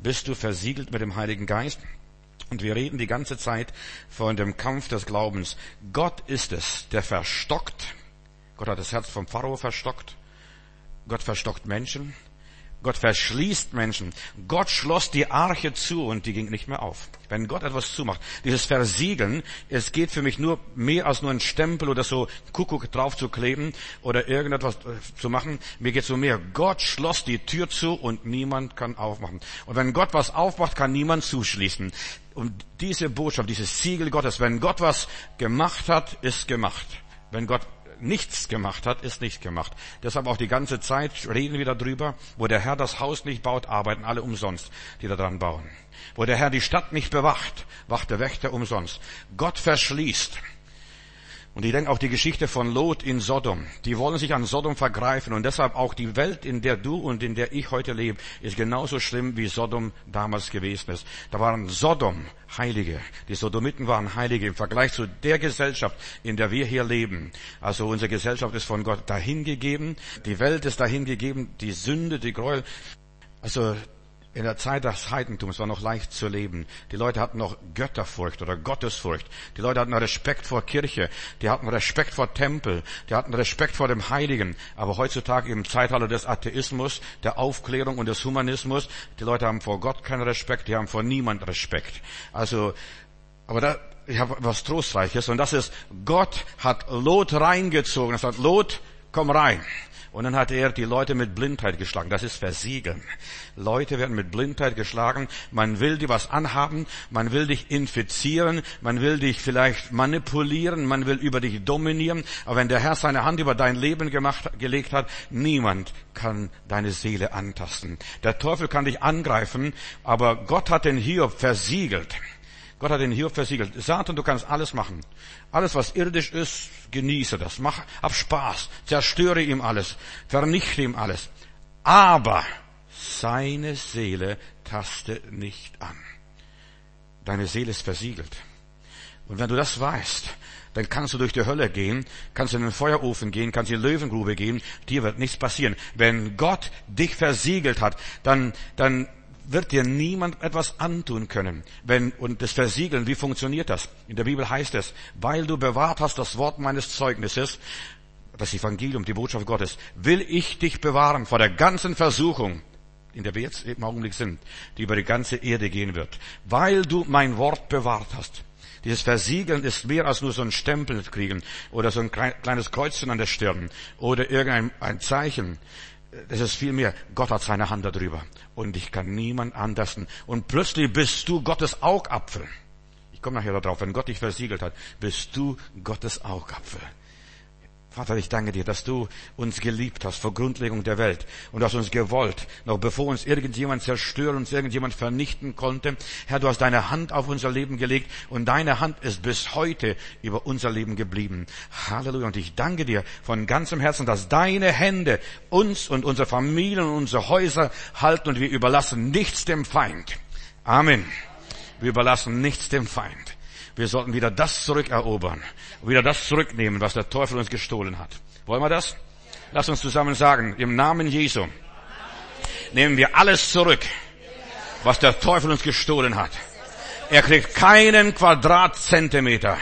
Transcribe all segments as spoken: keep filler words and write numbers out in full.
Bist du versiegelt mit dem Heiligen Geist? Und wir reden die ganze Zeit von dem Kampf des Glaubens. Gott ist es, der verstockt. Gott hat das Herz vom Pharao verstockt. Gott verstockt Menschen. Gott verschließt Menschen. Gott schloss die Arche zu und die ging nicht mehr auf. Wenn Gott etwas zumacht, dieses Versiegeln, es geht für mich nur mehr als nur ein Stempel oder so Kuckuck drauf zu kleben oder irgendetwas zu machen. Mir geht es um mehr. Gott schloss die Tür zu und niemand kann aufmachen. Und wenn Gott was aufmacht, kann niemand zuschließen. Und diese Botschaft, dieses Siegel Gottes, wenn Gott was gemacht hat, ist gemacht. Wenn Gott nichts gemacht hat, ist nicht gemacht. Deshalb auch die ganze Zeit reden wir darüber, wo der Herr das Haus nicht baut, arbeiten alle umsonst, die da dran bauen. Wo der Herr die Stadt nicht bewacht, wacht der Wächter umsonst. Gott verschließt. Und ich denke auch die Geschichte von Lot in Sodom. Die wollen sich an Sodom vergreifen und deshalb auch die Welt, in der du und in der ich heute lebe, ist genauso schlimm, wie Sodom damals gewesen ist. Da waren Sodom Heilige. Die Sodomiten waren Heilige im Vergleich zu der Gesellschaft, in der wir hier leben. Also unsere Gesellschaft ist von Gott dahingegeben. Die Welt ist dahingegeben. Die Sünde, die Gräuel. Also in der Zeit des Heidentums war noch leicht zu leben. Die Leute hatten noch Götterfurcht oder Gottesfurcht. Die Leute hatten Respekt vor Kirche. Die hatten Respekt vor Tempel. Die hatten Respekt vor dem Heiligen. Aber heutzutage im Zeitalter des Atheismus, der Aufklärung und des Humanismus, die Leute haben vor Gott keinen Respekt, die haben vor niemand Respekt. Also, aber da, ich habe was Trostreiches und das ist, Gott hat Lot reingezogen. Er sagt, Lot, komm rein. Und dann hat er die Leute mit Blindheit geschlagen. Das ist Versiegeln. Leute werden mit Blindheit geschlagen. Man will dir was anhaben. Man will dich infizieren. Man will dich vielleicht manipulieren. Man will über dich dominieren. Aber wenn der Herr seine Hand über dein Leben gemacht, gelegt hat, niemand kann deine Seele antasten. Der Teufel kann dich angreifen, aber Gott hat den Hiob versiegelt. Gott hat den Hiob versiegelt. Satan, du kannst alles machen. Alles, was irdisch ist, genieße das. Mach, hab Spaß. Zerstöre ihm alles. Vernichte ihm alles. Aber seine Seele taste nicht an. Deine Seele ist versiegelt. Und wenn du das weißt, dann kannst du durch die Hölle gehen, kannst in den Feuerofen gehen, kannst in die Löwengrube gehen. Dir wird nichts passieren. Wenn Gott dich versiegelt hat, dann, dann, wird dir niemand etwas antun können. Wenn, und das Versiegeln, wie funktioniert das? In der Bibel heißt es, weil du bewahrt hast das Wort meines Zeugnisses, das Evangelium, die Botschaft Gottes, will ich dich bewahren vor der ganzen Versuchung, in der wir jetzt im Augenblick sind, die über die ganze Erde gehen wird. Weil du mein Wort bewahrt hast. Dieses Versiegeln ist mehr als nur so ein Stempel kriegen oder so ein kleines Kreuzchen an der Stirn oder irgendein ein Zeichen. Das ist viel mehr. Gott hat seine Hand darüber. Und ich kann niemand antasten. Und plötzlich bist du Gottes Augapfel. Ich komme nachher darauf. Wenn Gott dich versiegelt hat, bist du Gottes Augapfel. Vater, ich danke dir, dass du uns geliebt hast vor Grundlegung der Welt und hast uns gewollt, noch bevor uns irgendjemand zerstören, uns irgendjemand vernichten konnte. Herr, du hast deine Hand auf unser Leben gelegt und deine Hand ist bis heute über unser Leben geblieben. Halleluja. Und ich danke dir von ganzem Herzen, dass deine Hände uns und unsere Familien und unsere Häuser halten und wir überlassen nichts dem Feind. Amen. Wir überlassen nichts dem Feind. Wir sollten wieder das zurückerobern, wieder das zurücknehmen, was der Teufel uns gestohlen hat. Wollen wir das? Lass uns zusammen sagen, im Namen Jesu nehmen wir alles zurück, was der Teufel uns gestohlen hat. Er kriegt keinen Quadratzentimeter.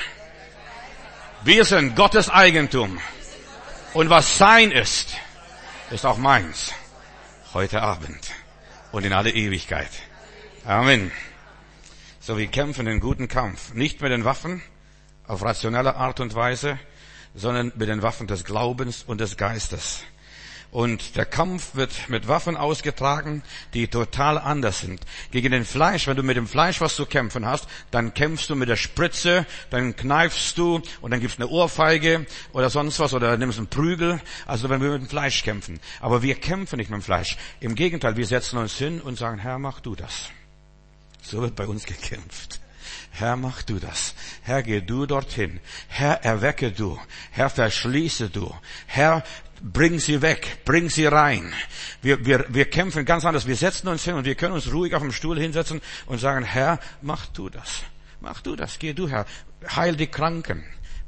Wir sind Gottes Eigentum. Und was sein ist, ist auch meins. Heute Abend und in alle Ewigkeit. Amen. So, wir kämpfen den guten Kampf. Nicht mit den Waffen, auf rationelle Art und Weise, sondern mit den Waffen des Glaubens und des Geistes. Und der Kampf wird mit Waffen ausgetragen, die total anders sind. Gegen den Fleisch, wenn du mit dem Fleisch was zu kämpfen hast, dann kämpfst du mit der Spritze, dann kneifst du und dann gibt's eine Ohrfeige oder sonst was oder nimmst einen Prügel. Also wenn wir mit dem Fleisch kämpfen. Aber wir kämpfen nicht mit dem Fleisch. Im Gegenteil, wir setzen uns hin und sagen, Herr, mach du das. So wird bei uns gekämpft. Herr, mach du das. Herr, geh du dorthin. Herr, erwecke du. Herr, verschließe du. Herr, bring sie weg. Bring sie rein. Wir, wir, wir kämpfen ganz anders. Wir setzen uns hin und wir können uns ruhig auf dem Stuhl hinsetzen und sagen, Herr, mach du das. Mach du das. Geh du, Herr. Heil die Kranken.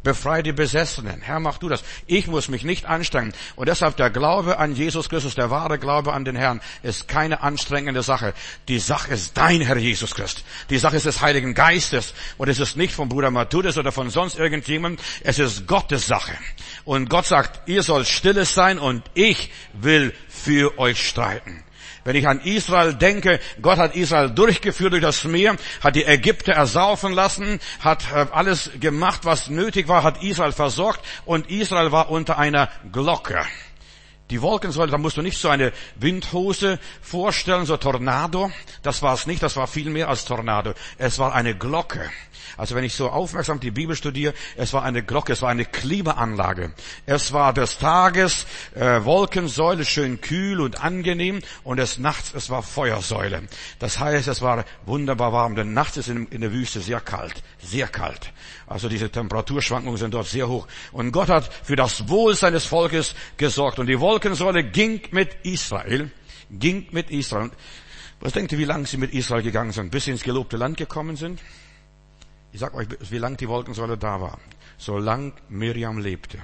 Befreie die Besessenen. Herr, mach du das. Ich muss mich nicht anstrengen. Und deshalb der Glaube an Jesus Christus, der wahre Glaube an den Herrn, ist keine anstrengende Sache. Die Sache ist dein Herr Jesus Christus. Die Sache ist des Heiligen Geistes. Und es ist nicht von Bruder Matthäus oder von sonst irgendjemandem. Es ist Gottes Sache. Und Gott sagt, ihr sollt stilles sein und ich will für euch streiten. Wenn ich an Israel denke, Gott hat Israel durchgeführt durch das Meer, hat die Ägypter ersaufen lassen, hat alles gemacht, was nötig war, hat Israel versorgt und Israel war unter einer Glocke. Die Wolkensäule, da musst du nicht so eine Windhose vorstellen, so Tornado. Das war es nicht, das war viel mehr als Tornado. Es war eine Glocke. Also wenn ich so aufmerksam die Bibel studiere, es war eine Glocke, es war eine Klimaanlage. Es war des Tages äh, Wolkensäule, schön kühl und angenehm, und des Nachts, es war Feuersäule. Das heißt, es war wunderbar warm, denn nachts ist in, in der Wüste sehr kalt, sehr kalt. Also diese Temperaturschwankungen sind dort sehr hoch. Und Gott hat für das Wohl seines Volkes gesorgt. Und die Wolkensäule ging mit Israel, ging mit Israel. Was denkt ihr, wie lange sie mit Israel gegangen sind, bis sie ins gelobte Land gekommen sind? Ich sag euch, wie lang die Wolkensäule da war. Solange Miriam lebte.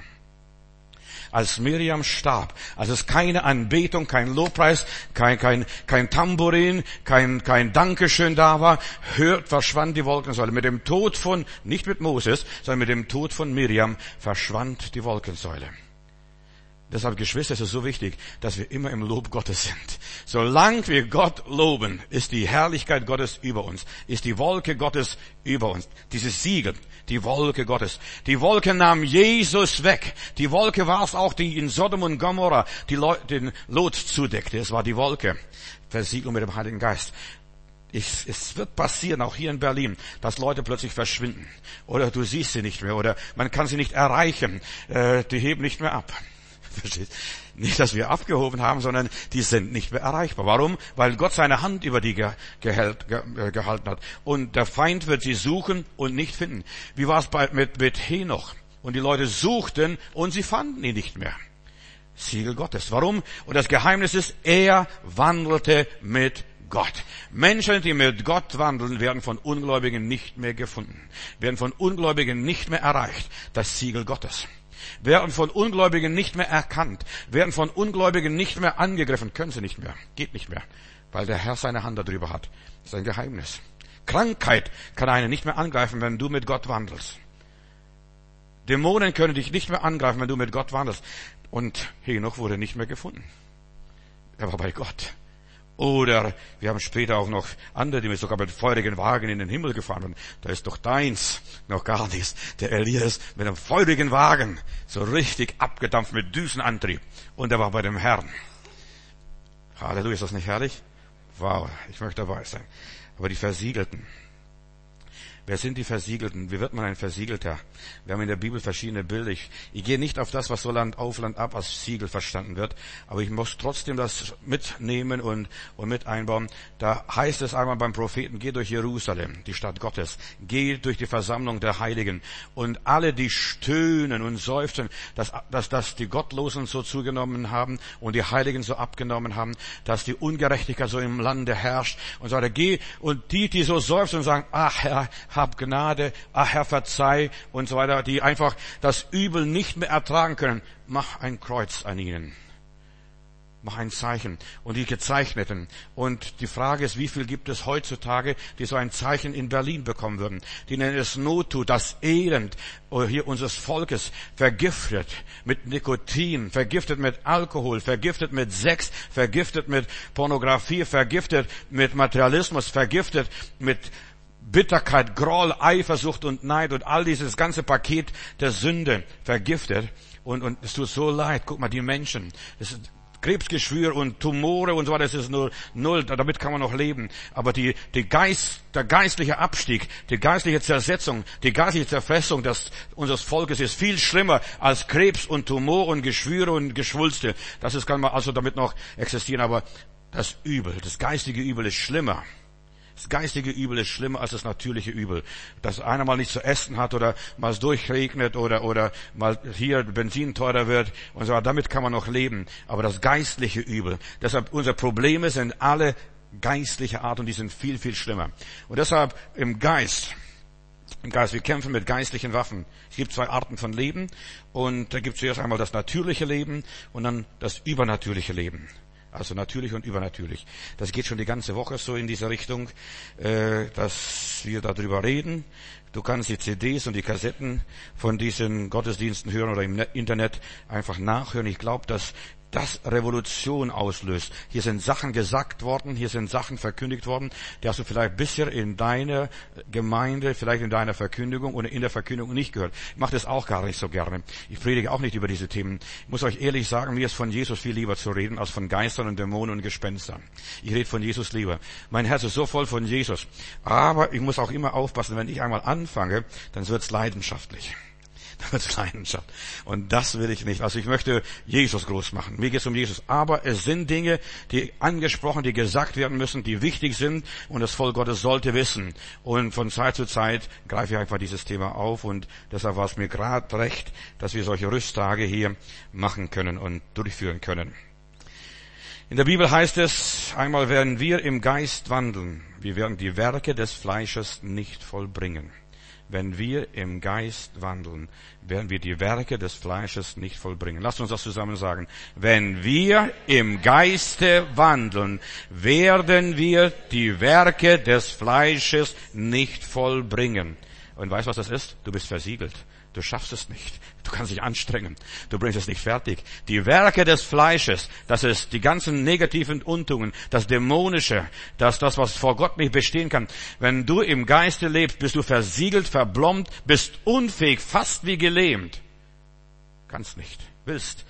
Als Miriam starb, als es keine Anbetung, kein Lobpreis, kein, kein, kein Tambourin, kein, kein Dankeschön da war, hört, verschwand die Wolkensäule. Mit dem Tod von, nicht mit Moses, sondern mit dem Tod von Miriam verschwand die Wolkensäule. Deshalb, Geschwister, ist es so wichtig, dass wir immer im Lob Gottes sind. Solange wir Gott loben, ist die Herrlichkeit Gottes über uns, ist die Wolke Gottes über uns. Dieses Siegel, die Wolke Gottes. Die Wolke nahm Jesus weg. Die Wolke war es auch, die in Sodom und Gomorra die Leute, den Lot zudeckte. Es war die Wolke. Versiegelung mit dem Heiligen Geist. Ich, es wird passieren, auch hier in Berlin, dass Leute plötzlich verschwinden. Oder du siehst sie nicht mehr. Oder man kann sie nicht erreichen. Äh, die heben nicht mehr ab. Nicht, dass wir abgehoben haben, sondern die sind nicht mehr erreichbar. Warum? Weil Gott seine Hand über die ge- gehält, ge- gehalten hat. Und der Feind wird sie suchen und nicht finden. Wie war es bei, mit, mit Henoch? Und die Leute suchten und sie fanden ihn nicht mehr. Siegel Gottes. Warum? Und das Geheimnis ist, er wandelte mit Gott. Menschen, die mit Gott wandeln, werden von Ungläubigen nicht mehr gefunden. Werden von Ungläubigen nicht mehr erreicht. Das Siegel Gottes. Werden von Ungläubigen nicht mehr erkannt, werden von Ungläubigen nicht mehr angegriffen, können sie nicht mehr, geht nicht mehr, weil der Herr seine Hand darüber hat. Das ist ein Geheimnis. Krankheit kann einen nicht mehr angreifen, wenn du mit Gott wandelst. Dämonen können dich nicht mehr angreifen, wenn du mit Gott wandelst. Und Henoch wurde nicht mehr gefunden. Er war bei Gott. Oder wir haben später auch noch andere, die mit sogar mit feurigen Wagen in den Himmel gefahren sind. Da ist doch deins noch gar nichts. Der Elias mit einem feurigen Wagen, so richtig abgedampft mit Düsenantrieb. Und er war bei dem Herrn. Halleluja, ist das nicht herrlich? Wow, ich möchte dabei sein. Aber die Versiegelten. Wer sind die Versiegelten? Wie wird man ein Versiegelter? Wir haben in der Bibel verschiedene Bilder. Ich, ich gehe nicht auf das, was so Land auf, Land ab als Siegel verstanden wird, aber ich muss trotzdem das mitnehmen und, und mit einbauen. Da heißt es einmal beim Propheten, geh durch Jerusalem, die Stadt Gottes, geh durch die Versammlung der Heiligen, und alle, die stöhnen und seufzen, dass, dass, dass die Gottlosen so zugenommen haben und die Heiligen so abgenommen haben, dass die Ungerechtigkeit so im Lande herrscht, und so weiter. Geh, und die, die so seufzen und sagen, ach Herr, hab Gnade, ach Herr, verzeih und so weiter, die einfach das Übel nicht mehr ertragen können, mach ein Kreuz an ihnen. Mach ein Zeichen. Und die Gezeichneten. Und die Frage ist, wie viel gibt es heutzutage, die so ein Zeichen in Berlin bekommen würden? Die nennen es Nottut, das Elend hier unseres Volkes, vergiftet mit Nikotin, vergiftet mit Alkohol, vergiftet mit Sex, vergiftet mit Pornografie, vergiftet mit Materialismus, vergiftet mit Bitterkeit, Groll, Eifersucht und Neid und all dieses ganze Paket der Sünde vergiftet. Und, und es tut so leid. Guck mal, die Menschen. Es ist Krebsgeschwür und Tumore und so weiter, das ist nur null, damit kann man noch leben. Aber die, die Geist, der geistliche Abstieg, die geistliche Zersetzung, die geistliche Zerfressung des, unseres Volkes ist viel schlimmer als Krebs und Tumor und Geschwüre und Geschwulste. Das ist, kann man also damit noch existieren. Aber das Übel, das geistige Übel ist schlimmer. Das geistige Übel ist schlimmer als das natürliche Übel. Dass einer mal nicht zu essen hat oder mal es durchregnet oder, oder mal hier Benzin teurer wird und so. Damit kann man noch leben. Aber das geistliche Übel. Deshalb, unsere Probleme sind alle geistlicher Art und die sind viel, viel schlimmer. Und deshalb im Geist im Geist. Wir kämpfen mit geistlichen Waffen. Es gibt zwei Arten von Leben und da gibt es zuerst einmal das natürliche Leben und dann das übernatürliche Leben. Also natürlich und übernatürlich. Das geht schon die ganze Woche so in diese Richtung, äh, dass wir darüber reden. Du kannst die C Ds und die Kassetten von diesen Gottesdiensten hören oder im Internet einfach nachhören. Ich glaube, dass das Revolution auslöst. Hier sind Sachen gesagt worden, hier sind Sachen verkündigt worden, die hast du vielleicht bisher in deiner Gemeinde, vielleicht in deiner Verkündigung oder in der Verkündigung nicht gehört. Ich mache das auch gar nicht so gerne. Ich predige auch nicht über diese Themen. Ich muss euch ehrlich sagen, mir ist von Jesus viel lieber zu reden, als von Geistern und Dämonen und Gespenstern. Ich rede von Jesus lieber. Mein Herz ist so voll von Jesus. Aber ich muss auch immer aufpassen, wenn ich einmal anfange, dann wird's leidenschaftlich. Das Leidenschaft. Und das will ich nicht. Also ich möchte Jesus groß machen. Mir geht es um Jesus. Aber es sind Dinge, die angesprochen, die gesagt werden müssen, die wichtig sind. Und das Volk Gottes sollte wissen. Und von Zeit zu Zeit greife ich einfach dieses Thema auf. Und deshalb war es mir gerade recht, dass wir solche Rüsttage hier machen können und durchführen können. In der Bibel heißt es, einmal werden wir im Geist wandeln. Wir werden die Werke des Fleisches nicht vollbringen. Wenn wir im Geist wandeln, werden wir die Werke des Fleisches nicht vollbringen. Lasst uns das zusammen sagen. Wenn wir im Geiste wandeln, werden wir die Werke des Fleisches nicht vollbringen. Und weißt du, was das ist? Du bist versiegelt. Du schaffst es nicht. Du kannst dich anstrengen. Du bringst es nicht fertig. Die Werke des Fleisches, das ist die ganzen negativen Untugenden, das Dämonische, das, das, was vor Gott nicht bestehen kann. Wenn du im Geiste lebst, bist du versiegelt, verblombt, bist unfähig, fast wie gelähmt. Kannst nicht. Willst.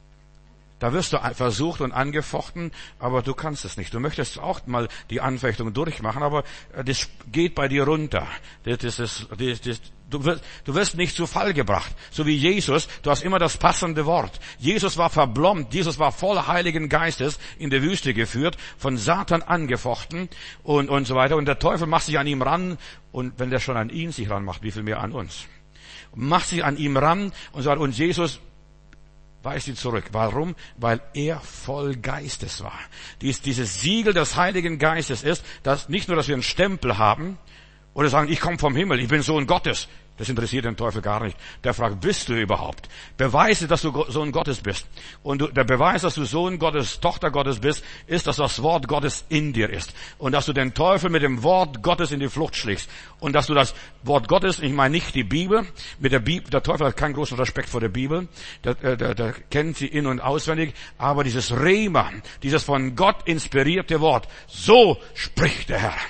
Da wirst du versucht und angefochten, aber du kannst es nicht. Du möchtest auch mal die Anfechtung durchmachen, aber das geht bei dir runter. Das ist, das, das, du, wirst, du wirst nicht zu Fall gebracht. So wie Jesus, du hast immer das passende Wort. Jesus war verblombt, Jesus war voll Heiligen Geistes in der Wüste geführt, von Satan angefochten und, und so weiter. Und der Teufel macht sich an ihm ran und wenn der schon an ihn sich ranmacht, wie viel mehr an uns? Macht sich an ihm ran und sagt, und Jesus weist ihn zurück. Warum? Weil er voll Geistes war. Dies, dieses Siegel des Heiligen Geistes ist, dass nicht nur, dass wir einen Stempel haben oder sagen, ich komme vom Himmel, ich bin Sohn Gottes. Das interessiert den Teufel gar nicht. Der fragt, bist du überhaupt? Beweise, dass du Sohn Gottes bist. Und du, der Beweis, dass du Sohn Gottes, Tochter Gottes bist, ist, dass das Wort Gottes in dir ist. Und dass du den Teufel mit dem Wort Gottes in die Flucht schlägst. Und dass du das Wort Gottes, ich meine nicht die Bibel, mit der Bibel, der Teufel hat keinen großen Respekt vor der Bibel, der, der, der kennt sie in- und auswendig, aber dieses Rema, dieses von Gott inspirierte Wort, so spricht der Herr.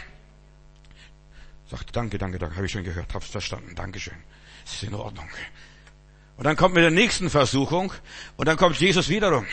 Sagt, danke, danke, danke, habe ich schon gehört, hab's verstanden, Dankeschön. Es ist in Ordnung. Und dann kommt mit der nächsten Versuchung und dann kommt Jesus wiederum.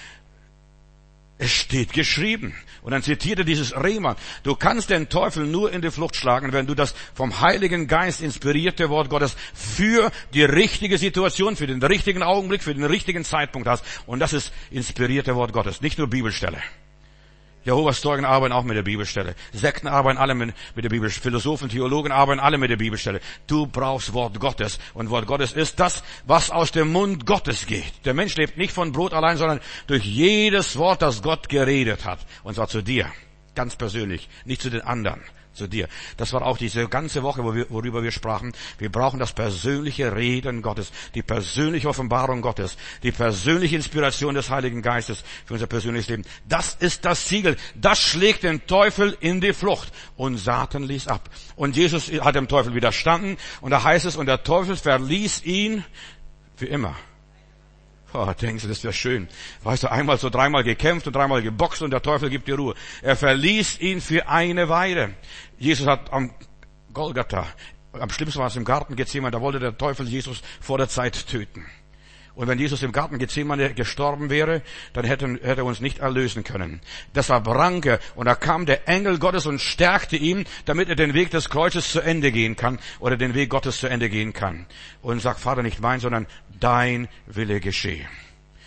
Es steht geschrieben. Und dann zitiert er dieses Rema. Du kannst den Teufel nur in die Flucht schlagen, wenn du das vom Heiligen Geist inspirierte Wort Gottes für die richtige Situation, für den richtigen Augenblick, für den richtigen Zeitpunkt hast. Und das ist inspirierte Wort Gottes, nicht nur Bibelstelle. Jehovas Zeugen arbeiten auch mit der Bibelstelle. Sekten arbeiten alle mit, mit der Bibelstelle. Philosophen, Theologen arbeiten alle mit der Bibelstelle. Du brauchst Wort Gottes. Und Wort Gottes ist das, was aus dem Mund Gottes geht. Der Mensch lebt nicht von Brot allein, sondern durch jedes Wort, das Gott geredet hat. Und zwar zu dir. Ganz persönlich. Nicht zu den anderen. Zu dir. Das war auch diese ganze Woche, wo wir, worüber wir sprachen. Wir brauchen das persönliche Reden Gottes, die persönliche Offenbarung Gottes, die persönliche Inspiration des Heiligen Geistes für unser persönliches Leben. Das ist das Siegel. Das schlägt den Teufel in die Flucht. Und Satan ließ ab. Und Jesus hat dem Teufel widerstanden. Und da heißt es, und der Teufel verließ ihn für immer. Oh, denkst du, das wäre schön. Weißt du, einmal so dreimal gekämpft und dreimal geboxt und der Teufel gibt dir Ruhe. Er verließ ihn für eine Weile. Jesus hat am Golgatha, am schlimmsten war es im Garten Gethsemane, da wollte der Teufel Jesus vor der Zeit töten. Und wenn Jesus im Garten Gethsemane gestorben wäre, dann hätte, hätte er uns nicht erlösen können. Deshalb rang er und da kam der Engel Gottes und stärkte ihn, damit er den Weg des Kreuzes zu Ende gehen kann oder den Weg Gottes zu Ende gehen kann. Und sagt, Vater, nicht mein, sondern dein Wille geschehe.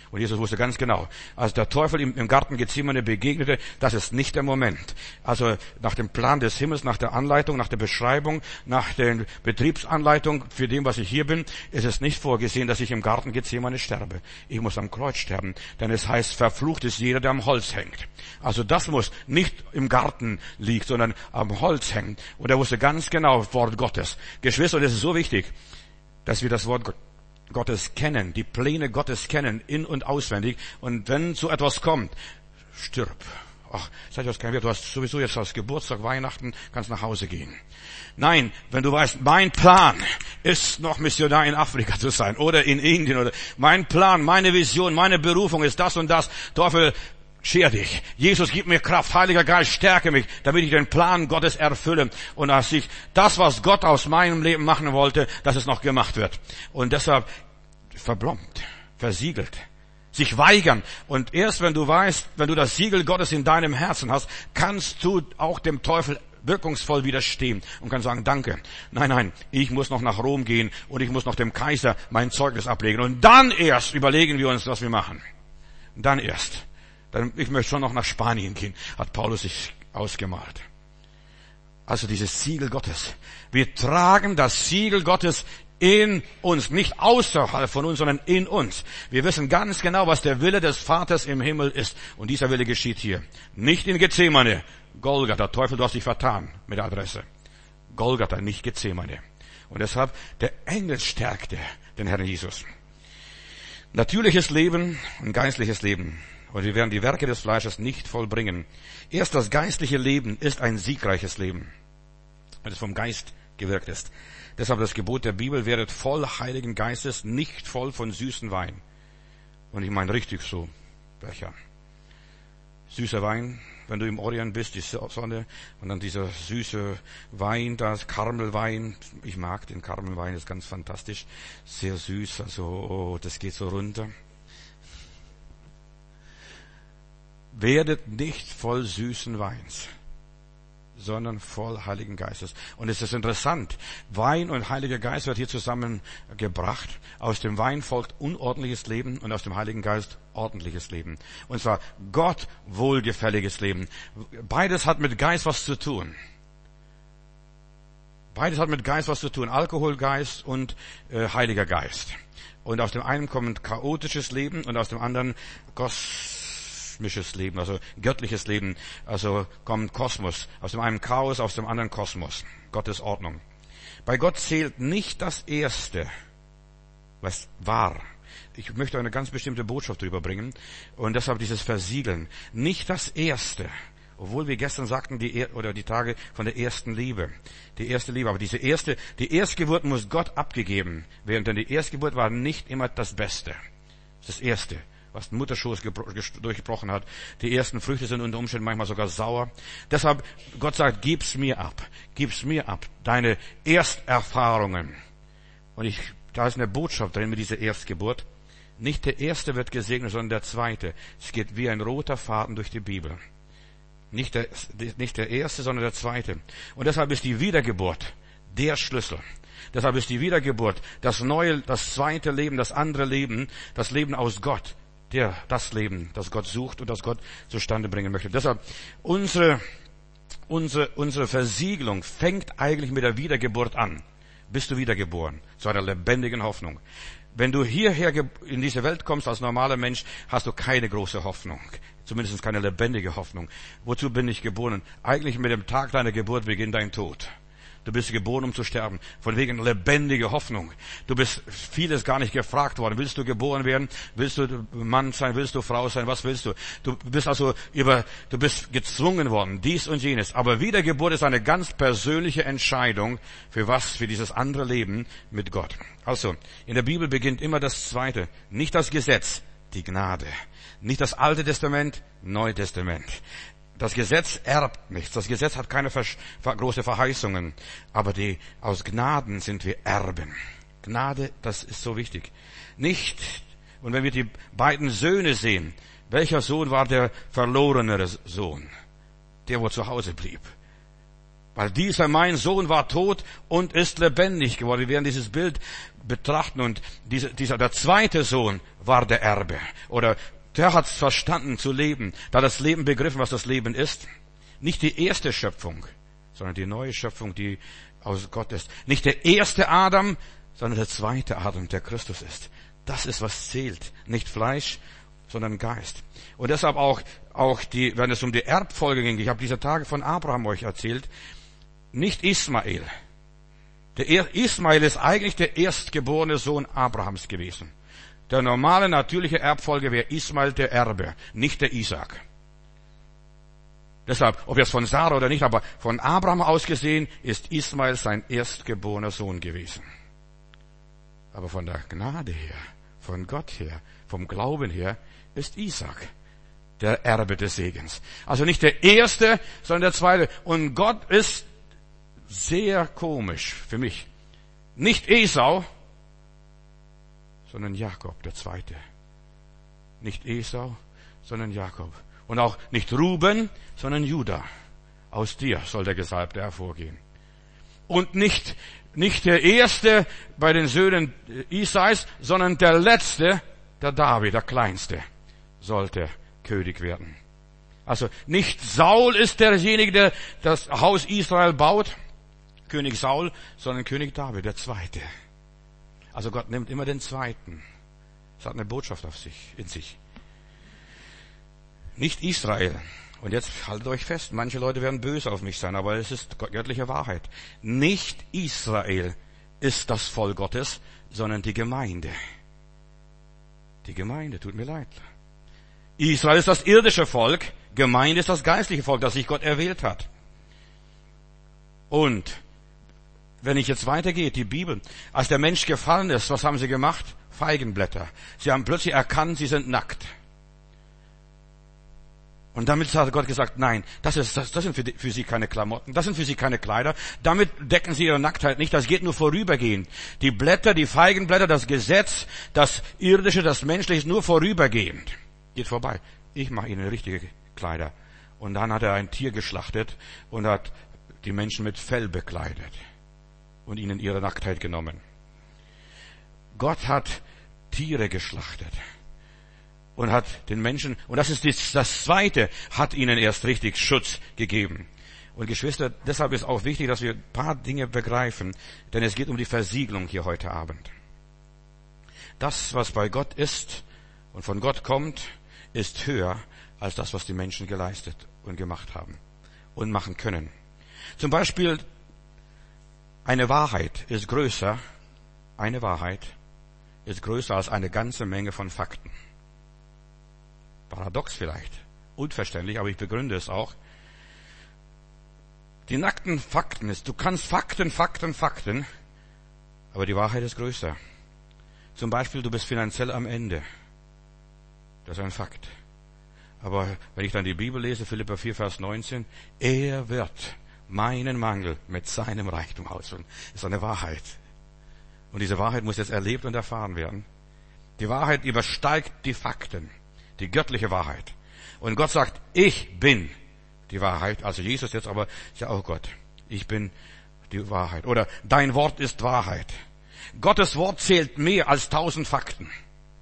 Und Jesus wusste ganz genau, als der Teufel ihm im Garten Gethsemane begegnete, das ist nicht der Moment. Also nach dem Plan des Himmels, nach der Anleitung, nach der Beschreibung, nach der Betriebsanleitung für dem, was ich hier bin, ist es nicht vorgesehen, dass ich im Garten Gethsemane sterbe. Ich muss am Kreuz sterben, denn es heißt, verflucht ist jeder, der am Holz hängt. Also das muss nicht im Garten liegen, sondern am Holz hängen. Und er wusste ganz genau, Wort Gottes. Geschwister, und es ist so wichtig, dass wir das Wort Gottes kennen, die Pläne Gottes kennen, in- und auswendig. Und wenn so etwas kommt, stirb. Ach, sag ich was kein Wert, du hast sowieso jetzt als Geburtstag, Weihnachten, kannst nach Hause gehen. Nein, wenn du weißt, mein Plan ist noch Missionar in Afrika zu sein oder in Indien oder mein Plan, meine Vision, meine Berufung ist das und das. Teufel, scher dich. Jesus, gib mir Kraft. Heiliger Geist, stärke mich, damit ich den Plan Gottes erfülle. Und dass ich das, was Gott aus meinem Leben machen wollte, dass es noch gemacht wird. Und deshalb verblombt, versiegelt, sich weigern. Und erst wenn du weißt, wenn du das Siegel Gottes in deinem Herzen hast, kannst du auch dem Teufel wirkungsvoll widerstehen und kann sagen, danke. Nein, nein, ich muss noch nach Rom gehen und ich muss noch dem Kaiser mein Zeugnis ablegen. Und dann erst überlegen wir uns, was wir machen. Dann erst. Dann, ich möchte schon noch nach Spanien gehen, hat Paulus sich ausgemalt. Also dieses Siegel Gottes. Wir tragen das Siegel Gottes in uns, nicht außerhalb von uns, sondern in uns. Wir wissen ganz genau, was der Wille des Vaters im Himmel ist. Und dieser Wille geschieht hier. Nicht in Gethsemane. Golgatha, Teufel, du hast dich vertan mit der Adresse. Golgatha, nicht Gethsemane. Und deshalb, der Engel stärkte den Herrn Jesus. Natürliches Leben und geistliches Leben. Und wir werden die Werke des Fleisches nicht vollbringen. Erst das geistliche Leben ist ein siegreiches Leben, wenn es vom Geist gewirkt ist. Deshalb das Gebot der Bibel, werdet voll Heiligen Geistes, nicht voll von süßen Wein. Und ich meine richtig so, Becher. Süßer Wein, wenn du im Orient bist, die Sonne, und dann dieser süße Wein, das Karmelwein. Ich mag den Karmelwein, ist ganz fantastisch. Sehr süß, also, oh, das geht so runter. Werdet nicht voll süßen Weins, sondern voll Heiligen Geistes. Und es ist interessant, Wein und Heiliger Geist wird hier zusammengebracht. Aus dem Wein folgt unordentliches Leben und aus dem Heiligen Geist ordentliches Leben. Und zwar Gott wohlgefälliges Leben. Beides hat mit Geist was zu tun. Beides hat mit Geist was zu tun. Alkoholgeist und äh, Heiliger Geist. Und aus dem einen kommt chaotisches Leben und aus dem anderen Gos kosmisches Leben, also göttliches Leben, also kommt Kosmos, aus dem einen Chaos, aus dem anderen Kosmos, Gottes Ordnung. Bei Gott zählt nicht das Erste, was war. Ich möchte eine ganz bestimmte Botschaft darüber bringen und deshalb dieses Versiegeln. Nicht das Erste, obwohl wir gestern sagten, die er- oder die Tage von der ersten Liebe, die erste Liebe, aber diese erste, die Erstgeburt muss Gott abgegeben werden, denn die Erstgeburt war nicht immer das Beste. Das ist das Erste, was den Mutterschoß durchgebrochen hat. Die ersten Früchte sind unter Umständen manchmal sogar sauer. Deshalb, Gott sagt, gib's mir ab. Gib's mir ab. Deine Ersterfahrungen. Und ich, da ist eine Botschaft drin mit dieser Erstgeburt. Nicht der Erste wird gesegnet, sondern der Zweite. Es geht wie ein roter Faden durch die Bibel. Nicht der, nicht der Erste, sondern der Zweite. Und deshalb ist die Wiedergeburt der Schlüssel. Deshalb ist die Wiedergeburt das neue, das zweite Leben, das andere Leben, das Leben aus Gott. Der, das Leben, das Gott sucht und das Gott zustande bringen möchte. Deshalb, unsere, unsere, unsere Versiegelung fängt eigentlich mit der Wiedergeburt an. Bist du wiedergeboren? Zu einer lebendigen Hoffnung. Wenn du hierher in diese Welt kommst als normaler Mensch, hast du keine große Hoffnung. Zumindest keine lebendige Hoffnung. Wozu bin ich geboren? Eigentlich mit dem Tag deiner Geburt beginnt dein Tod. Du bist geboren, um zu sterben. Von wegen lebendige Hoffnung. Du bist vieles gar nicht gefragt worden. Willst du geboren werden? Willst du Mann sein? Willst du Frau sein? Was willst du? Du bist also über, du bist gezwungen worden. Dies und jenes. Aber Wiedergeburt ist eine ganz persönliche Entscheidung. Für was? Für dieses andere Leben mit Gott. Also, in der Bibel beginnt immer das Zweite. Nicht das Gesetz, die Gnade. Nicht das Alte Testament, Neue Testament. Das Gesetz erbt nichts. Das Gesetz hat keine vers- große Verheißungen. Aber die, aus Gnaden sind wir Erben. Gnade, das ist so wichtig. Nicht, und wenn wir die beiden Söhne sehen, welcher Sohn war der verlorenere Sohn? Der, wo zu Hause blieb. Weil dieser mein Sohn war tot und ist lebendig geworden. Wir werden dieses Bild betrachten und dieser, dieser, der zweite Sohn war der Erbe. Oder der hat es verstanden zu leben. Da hat das Leben begriffen, was das Leben ist. Nicht die erste Schöpfung, sondern die neue Schöpfung, die aus Gott ist. Nicht der erste Adam, sondern der zweite Adam, der Christus ist. Das ist, was zählt. Nicht Fleisch, sondern Geist. Und deshalb auch, auch die, wenn es um die Erbfolge ging, ich habe diese Tage von Abraham euch erzählt, nicht Ismael. Der Ismael ist eigentlich der erstgeborene Sohn Abrahams gewesen. Der normale, natürliche Erbfolge wäre Ismael der Erbe, nicht der Isaak. Deshalb, ob jetzt von Sarah oder nicht, aber von Abraham aus gesehen, ist Ismael sein erstgeborener Sohn gewesen. Aber von der Gnade her, von Gott her, vom Glauben her, ist Isaak der Erbe des Segens. Also nicht der erste, sondern der zweite. Und Gott ist sehr komisch für mich. Nicht Esau, sondern Jakob, der zweite. Nicht Esau, sondern Jakob. Und auch nicht Ruben, sondern Juda. Aus dir soll der Gesalbte hervorgehen. Und nicht, nicht der erste bei den Söhnen Isais, sondern der letzte, der David, der kleinste, sollte König werden. Also nicht Saul ist derjenige, der das Haus Israel baut, König Saul, sondern König David, der Zweite. Also Gott nimmt immer den Zweiten. Es hat eine Botschaft auf sich, in sich. Nicht Israel. Und jetzt haltet euch fest, manche Leute werden böse auf mich sein, aber es ist göttliche Wahrheit. Nicht Israel ist das Volk Gottes, sondern die Gemeinde. Die Gemeinde, tut mir leid. Israel ist das irdische Volk, Gemeinde ist das geistliche Volk, das sich Gott erwählt hat. Und wenn ich jetzt weitergehe, die Bibel, als der Mensch gefallen ist, was haben sie gemacht? Feigenblätter. Sie haben plötzlich erkannt, sie sind nackt. Und damit hat Gott gesagt, nein, das, ist, das, das sind für, die, für sie keine Klamotten, das sind für sie keine Kleider. Damit decken sie ihre Nacktheit nicht, das geht nur vorübergehend. Die Blätter, die Feigenblätter, das Gesetz, das Irdische, das Menschliche ist nur vorübergehend. Geht vorbei. Ich mache ihnen richtige Kleider. Und dann hat er ein Tier geschlachtet und hat die Menschen mit Fell bekleidet und ihnen ihre Nacktheit genommen. Gott hat Tiere geschlachtet und hat den Menschen, und das ist das Zweite, hat ihnen erst richtig Schutz gegeben. Und Geschwister, deshalb ist auch wichtig, dass wir ein paar Dinge begreifen, denn es geht um die Versiegelung hier heute Abend. Das, was bei Gott ist und von Gott kommt, ist höher als das, was die Menschen geleistet und gemacht haben und machen können. Zum Beispiel, eine Wahrheit ist größer, eine Wahrheit ist größer als eine ganze Menge von Fakten. Paradox vielleicht, unverständlich, aber ich begründe es auch. Die nackten Fakten ist, du kannst Fakten, Fakten, Fakten, aber die Wahrheit ist größer. Zum Beispiel, du bist finanziell am Ende. Das ist ein Fakt. Aber wenn ich dann die Bibel lese, Philipper vier, Vers neunzehn, er wird meinen Mangel mit seinem Reichtum ausfüllen. Das ist eine Wahrheit. Und diese Wahrheit muss jetzt erlebt und erfahren werden. Die Wahrheit übersteigt die Fakten. Die göttliche Wahrheit. Und Gott sagt, ich bin die Wahrheit. Also Jesus jetzt aber, ist ja auch Gott. Ich bin die Wahrheit. Oder dein Wort ist Wahrheit. Gottes Wort zählt mehr als tausend Fakten.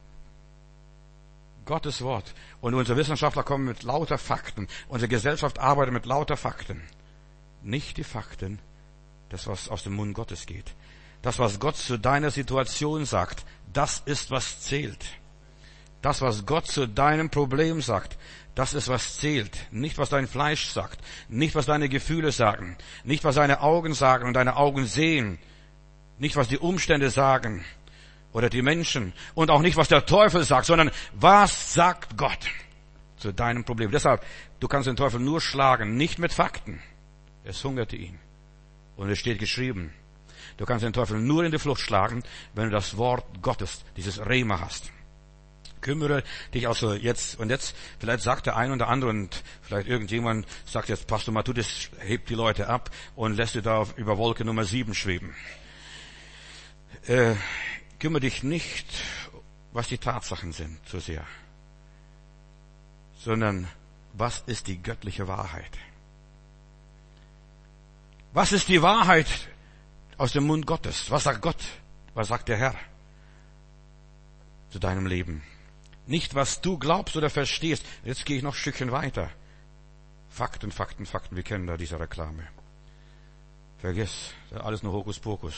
Gottes Wort. Und unsere Wissenschaftler kommen mit lauter Fakten. Unsere Gesellschaft arbeitet mit lauter Fakten. Nicht die Fakten, das was aus dem Mund Gottes geht. Das, was Gott zu deiner Situation sagt, das ist, was zählt. Das, was Gott zu deinem Problem sagt, das ist, was zählt. Nicht, was dein Fleisch sagt. Nicht, was deine Gefühle sagen. Nicht, was deine Augen sagen und deine Augen sehen. Nicht, was die Umstände sagen oder die Menschen. Und auch nicht, was der Teufel sagt, sondern was sagt Gott zu deinem Problem. Deshalb, du kannst den Teufel nur schlagen, nicht mit Fakten. Es hungerte ihn. Und es steht geschrieben. Du kannst den Teufel nur in die Flucht schlagen, wenn du das Wort Gottes, dieses Rema hast. Kümmere dich also jetzt, und jetzt, vielleicht sagt der ein oder andere und vielleicht irgendjemand sagt jetzt, Pastor Matthäus, hebt die Leute ab und lässt sie da über Wolke Nummer sieben schweben. Äh, kümmere dich nicht, was die Tatsachen sind, so sehr, sondern was ist die göttliche Wahrheit? Was ist die Wahrheit aus dem Mund Gottes? Was sagt Gott? Was sagt der Herr zu deinem Leben? Nicht, was du glaubst oder verstehst. Jetzt gehe ich noch ein Stückchen weiter. Fakten, Fakten, Fakten. Wir kennen da diese Reklame. Vergiss, alles nur Hokuspokus.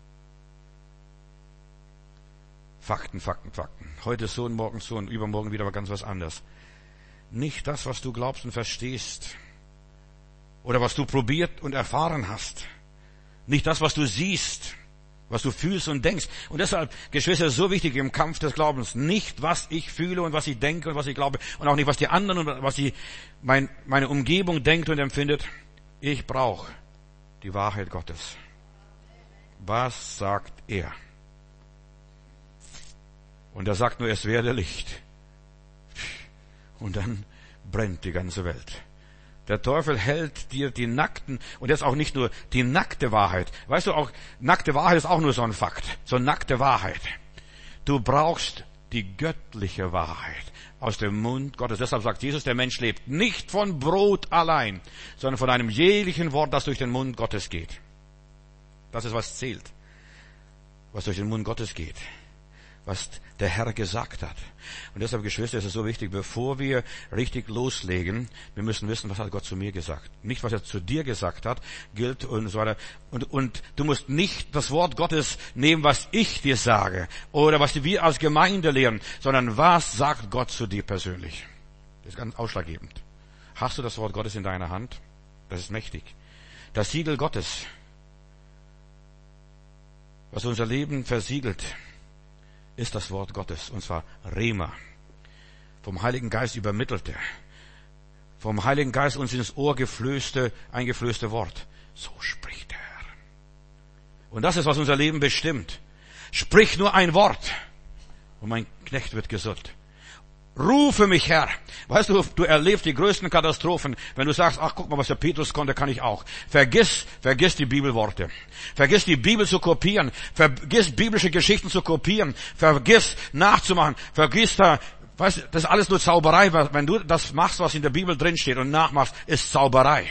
Fakten, Fakten, Fakten. Heute so und morgen so und übermorgen wieder aber ganz was anderes. Nicht das, was du glaubst und verstehst. Oder was du probiert und erfahren hast. Nicht das, was du siehst, was du fühlst und denkst. Und deshalb, Geschwister, ist so wichtig im Kampf des Glaubens. Nicht, was ich fühle und was ich denke und was ich glaube. Und auch nicht, was die anderen und was die, mein, meine Umgebung denkt und empfindet. Ich brauche die Wahrheit Gottes. Was sagt er? Und er sagt nur, es werde Licht. Und dann brennt die ganze Welt. Der Teufel hält dir die nackten, und jetzt auch nicht nur die nackte Wahrheit. Weißt du, auch nackte Wahrheit ist auch nur so ein Fakt. So nackte Wahrheit. Du brauchst die göttliche Wahrheit aus dem Mund Gottes. Deshalb sagt Jesus, der Mensch lebt nicht von Brot allein, sondern von einem jeglichen Wort, das durch den Mund Gottes geht. Das ist, was zählt. Was durch den Mund Gottes geht. Was der Herr gesagt hat. Und deshalb, Geschwister, ist es so wichtig, bevor wir richtig loslegen, wir müssen wissen, was hat Gott zu mir gesagt. Nicht, was er zu dir gesagt hat, gilt und so weiter. Und, und du musst nicht das Wort Gottes nehmen, was ich dir sage oder was wir als Gemeinde lehren, sondern was sagt Gott zu dir persönlich. Das ist ganz ausschlaggebend. Hast du das Wort Gottes in deiner Hand? Das ist mächtig. Das Siegel Gottes, was unser Leben versiegelt, ist das Wort Gottes, und zwar Rema, vom Heiligen Geist übermittelte, vom Heiligen Geist uns ins Ohr geflößte, eingeflößte Wort. So spricht der Herr. Und das ist, was unser Leben bestimmt. Sprich nur ein Wort und mein Knecht wird gesund. Rufe mich, Herr. Weißt du, du erlebst die größten Katastrophen, wenn du sagst, ach, guck mal, was der Petrus konnte, kann ich auch. Vergiss, vergiss die Bibelworte. Vergiss die Bibel zu kopieren. Vergiss biblische Geschichten zu kopieren. Vergiss nachzumachen. Vergiss da, weißt du, das ist alles nur Zauberei. Wenn du das machst, was in der Bibel drinsteht und nachmachst, ist Zauberei.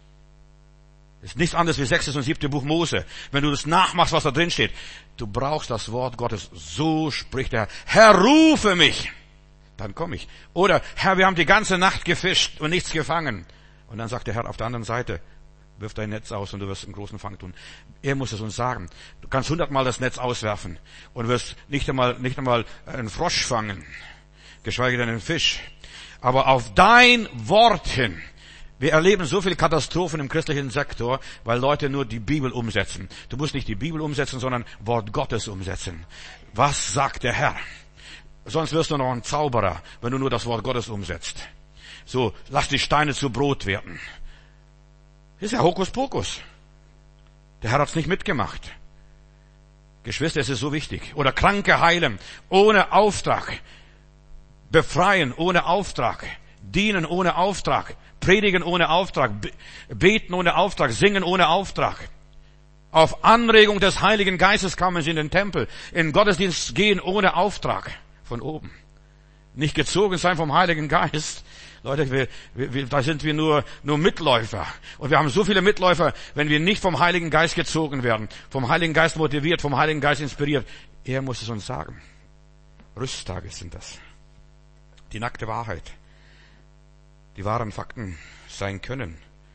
Ist nichts anderes wie sechstes und siebte Buch Mose. Wenn du das nachmachst, was da drinsteht. Du brauchst das Wort Gottes. So spricht der Herr. Herr, rufe mich. Dann komme ich. Oder, Herr, wir haben die ganze Nacht gefischt und nichts gefangen. Und dann sagt der Herr auf der anderen Seite, wirf dein Netz aus und du wirst einen großen Fang tun. Er muss es uns sagen. Du kannst hundertmal das Netz auswerfen und wirst nicht einmal, nicht einmal einen Frosch fangen, geschweige denn einen Fisch. Aber auf dein Wort hin. Wir erleben so viele Katastrophen im christlichen Sektor, weil Leute nur die Bibel umsetzen. Du musst nicht die Bibel umsetzen, sondern Wort Gottes umsetzen. Was sagt der Herr? Sonst wirst du noch ein Zauberer, wenn du nur das Wort Gottes umsetzt. So, lass die Steine zu Brot werden. Das ist ja Hokuspokus. Der Herr hat's nicht mitgemacht. Geschwister, es ist so wichtig. Oder Kranke heilen, ohne Auftrag. Befreien, ohne Auftrag. Dienen, ohne Auftrag. Predigen, ohne Auftrag. Beten, ohne Auftrag. Singen, ohne Auftrag. Auf Anregung des Heiligen Geistes kamen sie in den Tempel. In Gottesdienst gehen, ohne Auftrag. Von oben. Nicht gezogen sein vom Heiligen Geist. Leute, wir, wir, da sind wir nur, nur Mitläufer. Und wir haben so viele Mitläufer, wenn wir nicht vom Heiligen Geist gezogen werden, vom Heiligen Geist motiviert, vom Heiligen Geist inspiriert. Er muss es uns sagen. Rüsttage sind das. Die nackte Wahrheit. Die wahren Fakten sein können.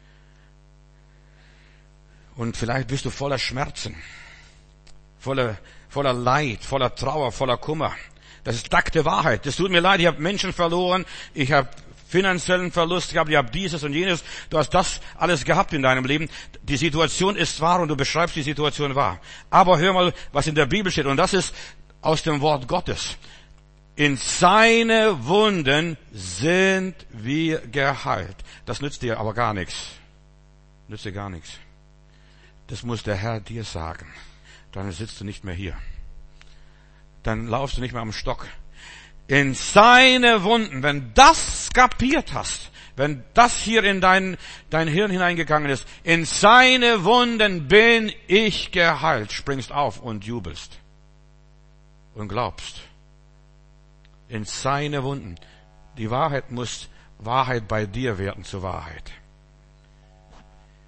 Und vielleicht bist du voller Schmerzen. Voller, voller Leid, voller Trauer, voller Kummer. Das ist nackte Wahrheit. Das tut mir leid, ich habe Menschen verloren, ich habe finanziellen Verlust gehabt, ich habe dieses und jenes. Du hast das alles gehabt in deinem Leben. Die Situation ist wahr und du beschreibst die Situation wahr. Aber hör mal, was in der Bibel steht. Und das ist aus dem Wort Gottes. In seine Wunden sind wir geheilt. Das nützt dir aber gar nichts. Nützt dir gar nichts. Das muss der Herr dir sagen. Dann sitzt du nicht mehr hier. Dann laufst du nicht mehr am Stock. In seine Wunden, wenn das kapiert hast, wenn das hier in dein, dein Hirn hineingegangen ist, in seine Wunden bin ich geheilt, springst auf und jubelst und glaubst. In seine Wunden. Die Wahrheit muss Wahrheit bei dir werden zur Wahrheit.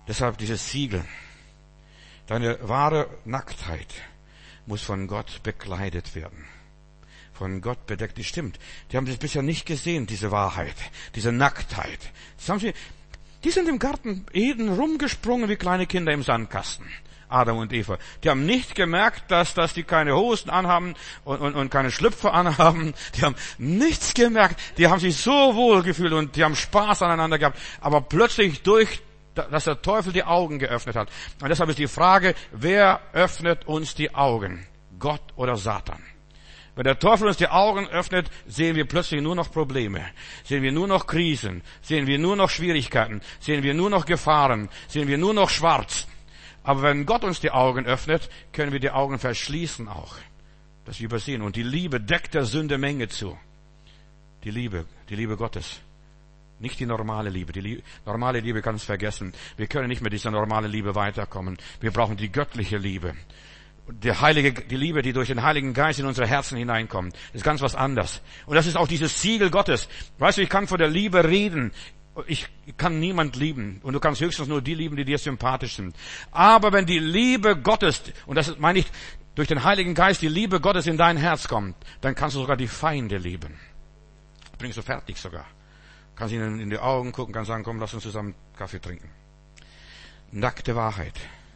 Deshalb dieses Siegel. Deine wahre Nacktheit muss von Gott bekleidet werden. Von Gott bedeckt. Die stimmt. Die haben das bisher nicht gesehen, diese Wahrheit, diese Nacktheit. Das haben sie, die sind im Garten Eden rumgesprungen wie kleine Kinder im Sandkasten. Adam und Eva. Die haben nicht gemerkt, dass, dass die keine Hosen anhaben und, und, und keine Schlüpfer anhaben. Die haben nichts gemerkt. Die haben sich so wohl gefühlt und die haben Spaß aneinander gehabt. Aber plötzlich durch, dass der Teufel die Augen geöffnet hat. Und deshalb ist die Frage, wer öffnet uns die Augen? Gott oder Satan? Wenn der Teufel uns die Augen öffnet, sehen wir plötzlich nur noch Probleme, sehen wir nur noch Krisen, sehen wir nur noch Schwierigkeiten, sehen wir nur noch Gefahren, sehen wir nur noch schwarz. Aber wenn Gott uns die Augen öffnet, können wir die Augen verschließen auch, dass wir übersehen. Und die Liebe deckt der Sünde Menge zu. Die Liebe, die Liebe Gottes. Nicht die normale Liebe. Die Liebe, normale Liebe kann es vergessen. Wir können nicht mit dieser normalen Liebe weiterkommen. Wir brauchen die göttliche Liebe. Die heilige, die Liebe, die durch den Heiligen Geist in unsere Herzen hineinkommt, ist ganz was anderes. Und das ist auch dieses Siegel Gottes. Weißt du, ich kann von der Liebe reden. Ich kann niemand lieben. Und du kannst höchstens nur die lieben, die dir sympathisch sind. Aber wenn die Liebe Gottes, und das meine ich, durch den Heiligen Geist die Liebe Gottes in dein Herz kommt, dann kannst du sogar die Feinde lieben. Bringst du fertig sogar. Kannst ihnen in die Augen gucken, kannst sagen, komm, lass uns zusammen Kaffee trinken. Nackte Wahrheit.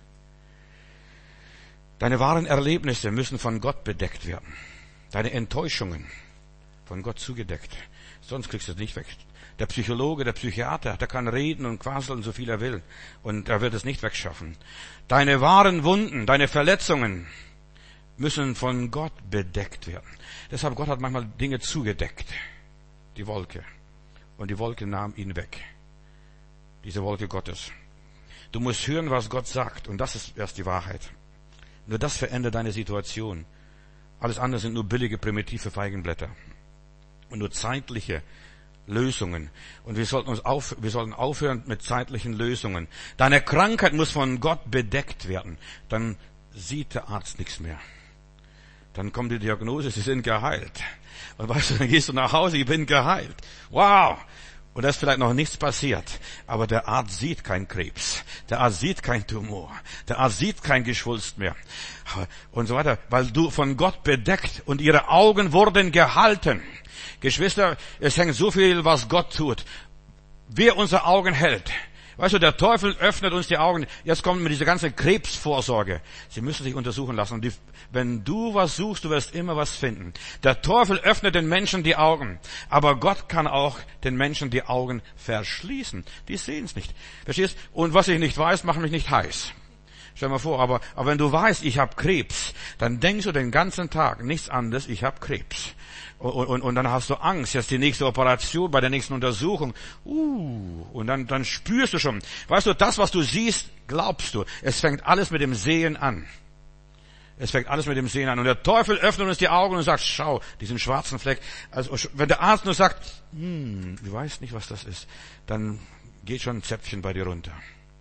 Deine wahren Erlebnisse müssen von Gott bedeckt werden. Deine Enttäuschungen von Gott zugedeckt. Sonst kriegst du es nicht weg. Der Psychologe, der Psychiater, der kann reden und quasseln, so viel er will. Und er wird es nicht wegschaffen. Deine wahren Wunden, deine Verletzungen müssen von Gott bedeckt werden. Deshalb Gott hat manchmal Dinge zugedeckt. Die Wolke. Und die Wolke nahm ihn weg. Diese Wolke Gottes. Du musst hören, was Gott sagt. Und das ist erst die Wahrheit. Nur das verändert deine Situation. Alles andere sind nur billige, primitive Feigenblätter. Und nur zeitliche Lösungen. Und wir sollten uns auf, wir sollten aufhören mit zeitlichen Lösungen. Deine Krankheit muss von Gott bedeckt werden. Dann sieht der Arzt nichts mehr. Dann kommt die Diagnose, sie sind geheilt. Und weißt du, dann gehst du nach Hause, ich bin geheilt. Wow! Und da ist vielleicht noch nichts passiert. Aber der Arzt sieht keinen Krebs. Der Arzt sieht keinen Tumor. Der Arzt sieht kein Geschwulst mehr. Und so weiter. Weil du von Gott bedeckt und ihre Augen wurden gehalten. Geschwister, es hängt so viel, was Gott tut. Wer unsere Augen hält. Weißt du, der Teufel öffnet uns die Augen. Jetzt kommt mit dieser ganzen Krebsvorsorge. Sie müssen sich untersuchen lassen. Und die, wenn du was suchst, du wirst immer was finden. Der Teufel öffnet den Menschen die Augen. Aber Gott kann auch den Menschen die Augen verschließen. Die sehen es nicht. Verstehst? Und was ich nicht weiß, macht mich nicht heiß. Stell dir mal vor, aber, aber wenn du weißt, ich habe Krebs, dann denkst du den ganzen Tag nichts anderes, ich habe Krebs. Und, und, und dann hast du Angst, jetzt die nächste Operation, bei der nächsten Untersuchung. Uh, und dann, dann spürst du schon. Weißt du, das, was du siehst, glaubst du. Es fängt alles mit dem Sehen an. Es fängt alles mit dem Sehen an. Und der Teufel öffnet uns die Augen und sagt, schau, diesen schwarzen Fleck. Also, wenn der Arzt nur sagt, hm, ich weiß nicht, was das ist, dann geht schon ein Zäpfchen bei dir runter.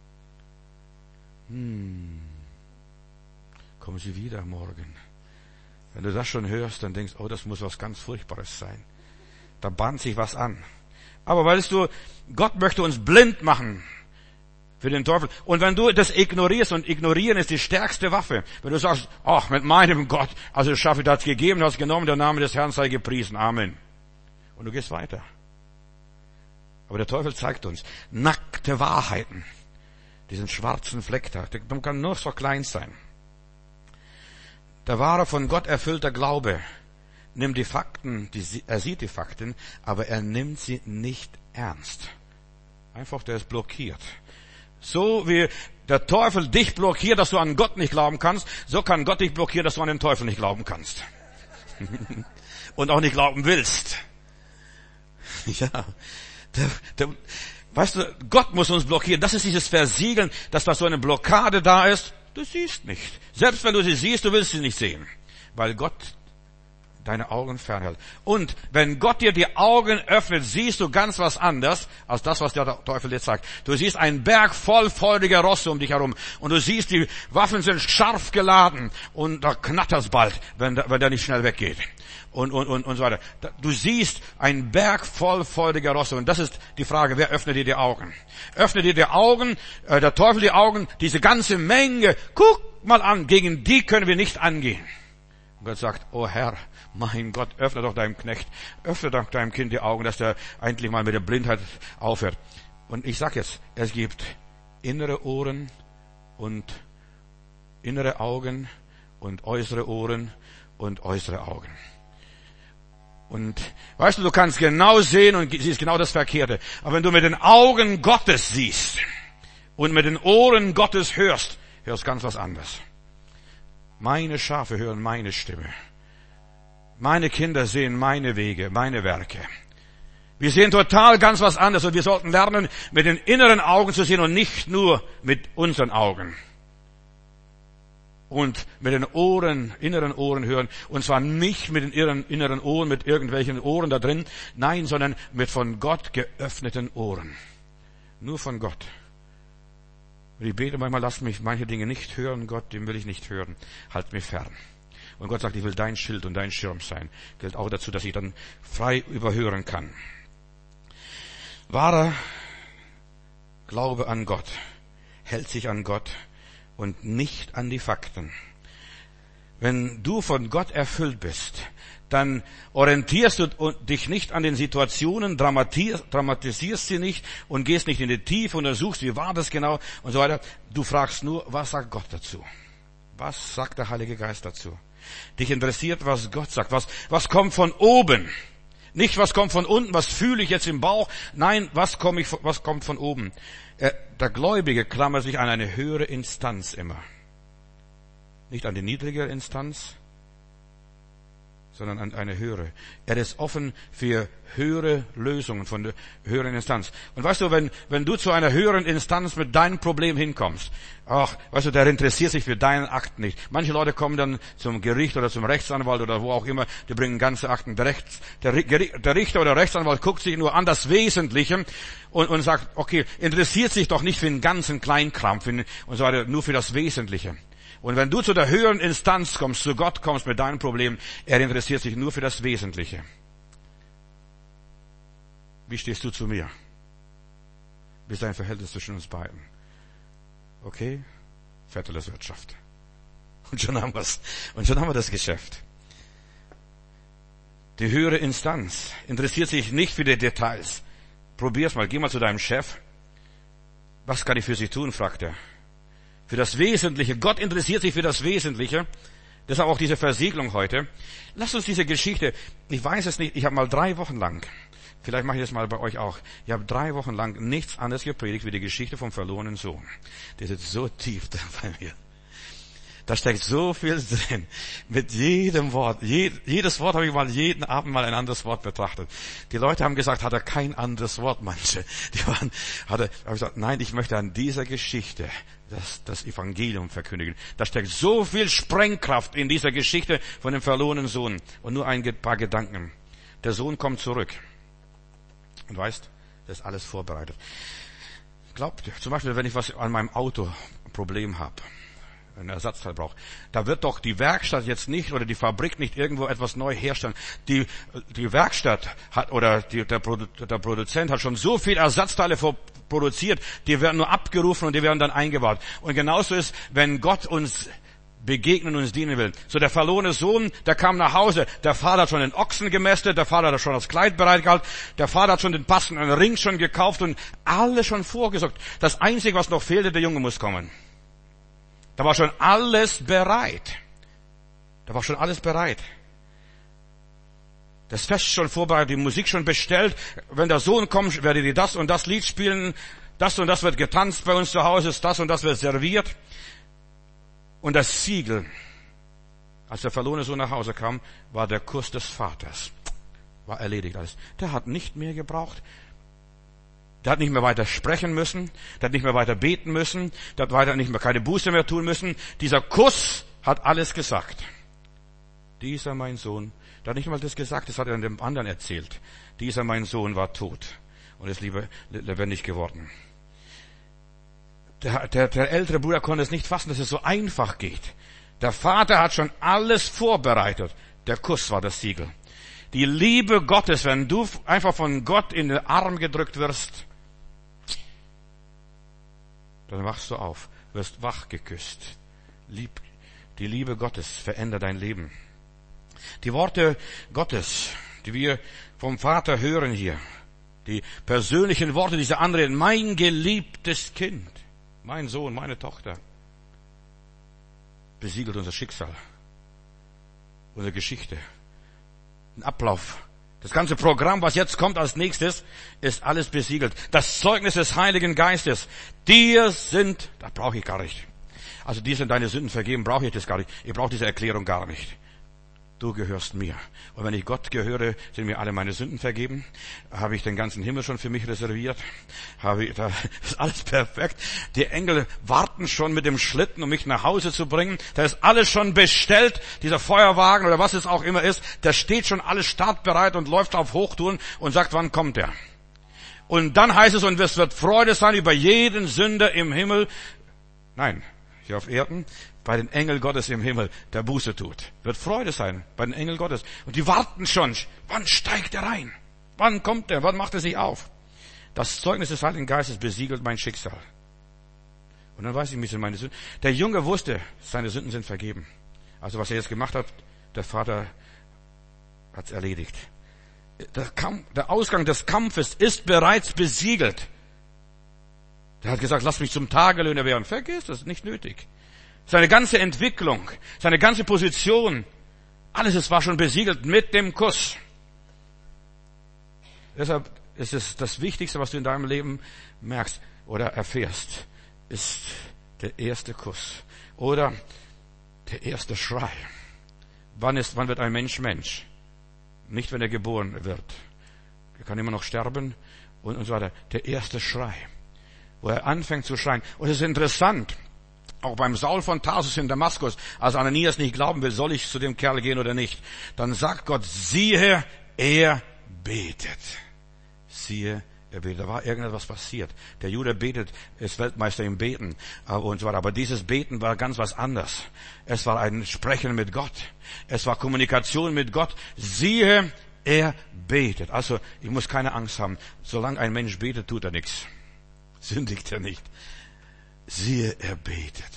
Hm, kommen Sie wieder morgen. Wenn du das schon hörst, dann denkst du, oh, das muss was ganz Furchtbares sein. Da bahnt sich was an. Aber weißt du, Gott möchte uns blind machen für den Teufel. Und wenn du das ignorierst, und ignorieren ist die stärkste Waffe, wenn du sagst, ach, mit meinem Gott, also schaffe ich das gegeben, hast genommen, der Name des Herrn sei gepriesen, Amen. Und du gehst weiter. Aber der Teufel zeigt uns nackte Wahrheiten. Diesen schwarzen Fleck da, der kann nur so klein sein. Der wahre, von Gott erfüllte Glaube nimmt die Fakten, die, er sieht die Fakten, aber er nimmt sie nicht ernst. Einfach, der ist blockiert. So wie der Teufel dich blockiert, dass du an Gott nicht glauben kannst, so kann Gott dich blockieren, dass du an den Teufel nicht glauben kannst. Und auch nicht glauben willst. Ja, der, der, weißt du, Gott muss uns blockieren. Das ist dieses Versiegeln, dass da so eine Blockade da ist. Du siehst nicht. Selbst wenn du sie siehst, du willst sie nicht sehen. Weil Gott deine Augen fernhält. Und wenn Gott dir die Augen öffnet, siehst du ganz was anderes als das, was der Teufel dir zeigt. Du siehst einen Berg voll feuriger Rosse um dich herum. Und du siehst, die Waffen sind scharf geladen. Und da knattert's bald, wenn der, wenn der nicht schnell weggeht. Und, und, und, und so weiter. Du siehst einen Berg voll feuriger Rosse. Und das ist die Frage, wer öffnet dir die Augen? Öffnet dir die Augen, äh, der Teufel die Augen, diese ganze Menge. Guck mal an, gegen die können wir nicht angehen. Und Gott sagt, oh Herr, mein Gott, öffne doch deinem Knecht, öffne doch deinem Kind die Augen, dass der endlich mal mit der Blindheit aufhört. Und ich sag jetzt, es gibt innere Ohren und innere Augen und äußere Ohren und äußere Augen. Und weißt du, du kannst genau sehen und siehst genau das Verkehrte. Aber wenn du mit den Augen Gottes siehst und mit den Ohren Gottes hörst, hörst ganz was anderes. Meine Schafe hören meine Stimme. Meine Kinder sehen meine Wege, meine Werke. Wir sehen total ganz was anderes und wir sollten lernen, mit den inneren Augen zu sehen und nicht nur mit unseren Augen. Und mit den Ohren, inneren Ohren hören. Und zwar nicht mit den inneren Ohren, mit irgendwelchen Ohren da drin. Nein, sondern mit von Gott geöffneten Ohren. Nur von Gott. Und ich bete manchmal, lass mich manche Dinge nicht hören. Gott, den will ich nicht hören. Halt mich fern. Und Gott sagt, ich will dein Schild und dein Schirm sein. Gilt auch dazu, dass ich dann frei überhören kann. Wahrer Glaube an Gott hält sich an Gott und nicht an die Fakten. Wenn du von Gott erfüllt bist, dann orientierst du dich nicht an den Situationen, dramatisierst sie nicht und gehst nicht in die Tiefe und untersuchst, wie war das genau und so weiter. Du fragst nur, was sagt Gott dazu? Was sagt der Heilige Geist dazu? Dich interessiert, was Gott sagt. Was, was kommt von oben? Nicht, was kommt von unten, was fühle ich jetzt im Bauch. Nein, was, komm ich, was kommt von oben? Der Gläubige klammert sich an eine höhere Instanz immer. Nicht an die niedrigere Instanz, sondern an eine höhere. Er ist offen für höhere Lösungen von der höheren Instanz. Und weißt du, wenn, wenn du zu einer höheren Instanz mit deinem Problem hinkommst, ach, weißt du, der interessiert sich für deinen Akt nicht. Manche Leute kommen dann zum Gericht oder zum Rechtsanwalt oder wo auch immer, die bringen ganze Akten. Der, Rechts, der, der Richter oder Rechtsanwalt guckt sich nur an das Wesentliche und, und sagt, okay, interessiert sich doch nicht für den ganzen Kleinkram für, und so weiter, nur für das Wesentliche. Und wenn du zu der höheren Instanz kommst, zu Gott kommst mit deinem Problem, er interessiert sich nur für das Wesentliche. Wie stehst du zu mir? Wie ist dein Verhältnis zwischen uns beiden? Okay? Vetterles Wirtschaft. Und schon haben wir's. Und schon haben wir das Geschäft. Die höhere Instanz interessiert sich nicht für die Details. Probier's mal. Geh mal zu deinem Chef. Was kann ich für Sie tun? Fragt er. Für das Wesentliche. Gott interessiert sich für das Wesentliche. Deshalb auch diese Versiegelung heute. Lasst uns diese Geschichte, ich weiß es nicht, ich habe mal drei Wochen lang, vielleicht mache ich das mal bei euch auch, ich habe drei Wochen lang nichts anderes gepredigt wie die Geschichte vom verlorenen Sohn. Die sitzt so tief da bei mir. Da steckt so viel drin. Mit jedem Wort. Jedes Wort habe ich mal jeden Abend mal ein anderes Wort betrachtet. Die Leute haben gesagt, hat er kein anderes Wort, manche. Die waren, hat er, habe ich gesagt, nein, ich möchte an dieser Geschichte das, das Evangelium verkündigen. Da steckt so viel Sprengkraft in dieser Geschichte von dem verlorenen Sohn. Und nur ein paar Gedanken. Der Sohn kommt zurück. Und weißt, das ist alles vorbereitet. Glaubt, zum Beispiel, wenn ich was an meinem Auto ein Problem habe, ein Ersatzteil braucht, da wird doch die Werkstatt jetzt nicht oder die Fabrik nicht irgendwo etwas neu herstellen. Die, die Werkstatt hat oder die, der, Produ, der Produzent hat schon so viel Ersatzteile produziert, die werden nur abgerufen und die werden dann eingebaut. Und genauso ist, wenn Gott uns begegnen und uns dienen will. So der verlorene Sohn, der kam nach Hause, der Vater hat schon den Ochsen gemästet, der Vater hat schon das Kleid bereit gehalten, der Vater hat schon den passenden Ring schon gekauft und alles schon vorgesorgt. Das Einzige, was noch fehlte, der Junge muss kommen. Da war schon alles bereit. Da war schon alles bereit. Das Fest schon vorbereitet, die Musik schon bestellt. Wenn der Sohn kommt, werdet ihr das und das Lied spielen. Das und das wird getanzt bei uns zu Hause, das und das wird serviert. Und das Siegel, als der verlorene Sohn nach Hause kam, war der Kuss des Vaters. War erledigt alles. Der hat nicht mehr gebraucht. Der hat nicht mehr weiter sprechen müssen. Der hat nicht mehr weiter beten müssen. Der hat weiter nicht mehr keine Buße mehr tun müssen. Dieser Kuss hat alles gesagt. dieser mein Sohn, da hat nicht mal das gesagt, das hat er dem anderen erzählt. Dieser mein Sohn war tot und ist lieber lebendig geworden. Der, der, der ältere Bruder konnte es nicht fassen, dass es so einfach geht. Der Vater hat schon alles vorbereitet. Der Kuss war das Siegel. Die Liebe Gottes, wenn du einfach von Gott in den Arm gedrückt wirst, dann wachst du auf, wirst wach geküsst. Lieb, die Liebe Gottes verändert dein Leben. Die Worte Gottes, die wir vom Vater hören hier, die persönlichen Worte dieser anderen, mein geliebtes Kind, mein Sohn, meine Tochter, besiegelt unser Schicksal, unsere Geschichte, ein Ablauf. Das ganze Programm, was jetzt kommt als nächstes, ist alles besiegelt. Das Zeugnis des Heiligen Geistes. Dir sind, das brauche ich gar nicht. Also dir sind deine Sünden vergeben, brauche ich das gar nicht. Ich brauche diese Erklärung gar nicht. Du gehörst mir. Und wenn ich Gott gehöre, sind mir alle meine Sünden vergeben. Habe ich den ganzen Himmel schon für mich reserviert. Habe ich, da ist alles perfekt. Die Engel warten schon mit dem Schlitten, um mich nach Hause zu bringen. Da ist alles schon bestellt. Dieser Feuerwagen oder was es auch immer ist, der steht schon alles startbereit und läuft auf Hochtouren und sagt, wann kommt er? Und dann heißt es, und es wird Freude sein über jeden Sünder im Himmel. Nein, hier auf Erden. Bei den Engeln Gottes im Himmel, der Buße tut. Wird Freude sein bei den Engeln Gottes. Und die warten schon. Wann steigt er rein? Wann kommt er? Wann macht er sich auf? Das Zeugnis des Heiligen Geistes besiegelt mein Schicksal. Und dann weiß ich, wie sind meine Sünden. Der Junge wusste, seine Sünden sind vergeben. Also was er jetzt gemacht hat, der Vater hat es erledigt. Der, Kampf, der Ausgang des Kampfes ist bereits besiegelt. Der hat gesagt, lass mich zum Tagelöhner werden. Vergiss das, nicht nötig. Seine ganze Entwicklung, seine ganze Position, alles es war schon besiegelt mit dem Kuss. Deshalb ist es das Wichtigste, was du in deinem Leben merkst oder erfährst, ist der erste Kuss oder der erste Schrei. Wann ist, wann wird ein Mensch Mensch? Nicht, wenn er geboren wird. Er kann immer noch sterben und, und so weiter. Der erste Schrei, wo er anfängt zu schreien. Und es ist interessant, auch beim Saul von Tarsus in Damaskus, als Ananias nicht glauben will, soll ich zu dem Kerl gehen oder nicht, dann sagt Gott, siehe, er betet. Siehe, er betet. Da war irgendetwas passiert. Der Jude betet, ist Weltmeister im Beten und so weiter. Aber dieses Beten war ganz was anderes. Es war ein Sprechen mit Gott. Es war Kommunikation mit Gott. Siehe, er betet. Also, ich muss keine Angst haben. Solange ein Mensch betet, tut er nichts. Sündigt er nicht. Siehe, er betet.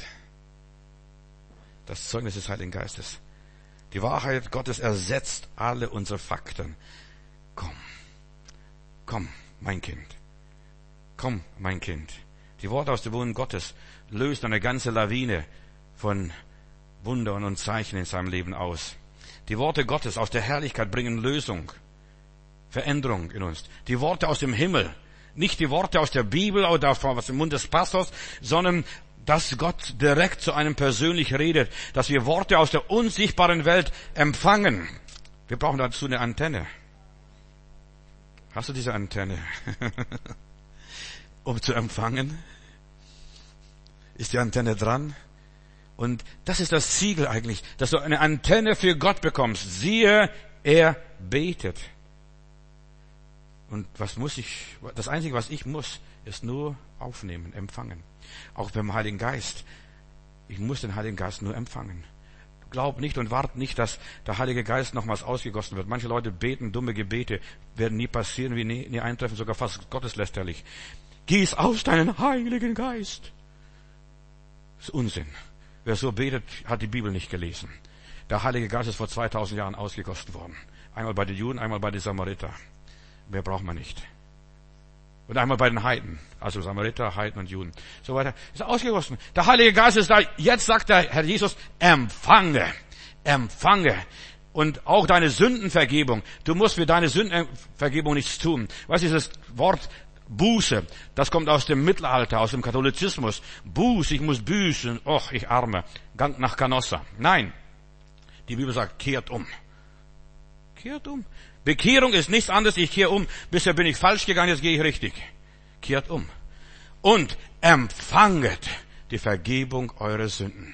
Das Zeugnis des Heiligen Geistes. Die Wahrheit Gottes ersetzt alle unsere Fakten. Komm, komm, mein Kind. Komm, mein Kind. Die Worte aus dem Mund Gottes lösen eine ganze Lawine von Wundern und Zeichen in seinem Leben aus. Die Worte Gottes aus der Herrlichkeit bringen Lösung, Veränderung in uns. Die Worte aus dem Himmel. Nicht die Worte aus der Bibel oder aus dem Mund des Pastors, sondern dass Gott direkt zu einem persönlich redet, dass wir Worte aus der unsichtbaren Welt empfangen. Wir brauchen dazu eine Antenne. Hast du diese Antenne? Um zu empfangen? Ist die Antenne dran? Und das ist das Siegel eigentlich, dass du eine Antenne für Gott bekommst. Siehe, er betet. Und was muss ich, das Einzige, was ich muss, ist nur aufnehmen, empfangen. Auch beim Heiligen Geist. Ich muss den Heiligen Geist nur empfangen. Glaub nicht und wart nicht, dass der Heilige Geist nochmals ausgegossen wird. Manche Leute beten dumme Gebete, werden nie passieren, wie nie, nie eintreffen, sogar fast gotteslästerlich. Gieß aus deinen Heiligen Geist. Das ist Unsinn. Wer so betet, hat die Bibel nicht gelesen. Der Heilige Geist ist vor zweitausend Jahren ausgegossen worden. Einmal bei den Juden, einmal bei den Samariter. Mehr braucht man nicht. Und einmal bei den Heiden, also Samariter, Heiden und Juden. So weiter. Ist ausgegossen. Der Heilige Geist ist da. Jetzt sagt der Herr Jesus, empfange, empfange. Und auch deine Sündenvergebung. Du musst für deine Sündenvergebung nichts tun. Was ist das Wort Buße? Das kommt aus dem Mittelalter, aus dem Katholizismus. Buße, ich muss büßen. Och, ich Arme. Gang nach Canossa. Nein. Die Bibel sagt, kehrt um. Kehrt um. Bekehrung ist nichts anderes, ich kehre um. Bisher bin ich falsch gegangen, jetzt gehe ich richtig. Kehrt um. Und empfanget die Vergebung eurer Sünden.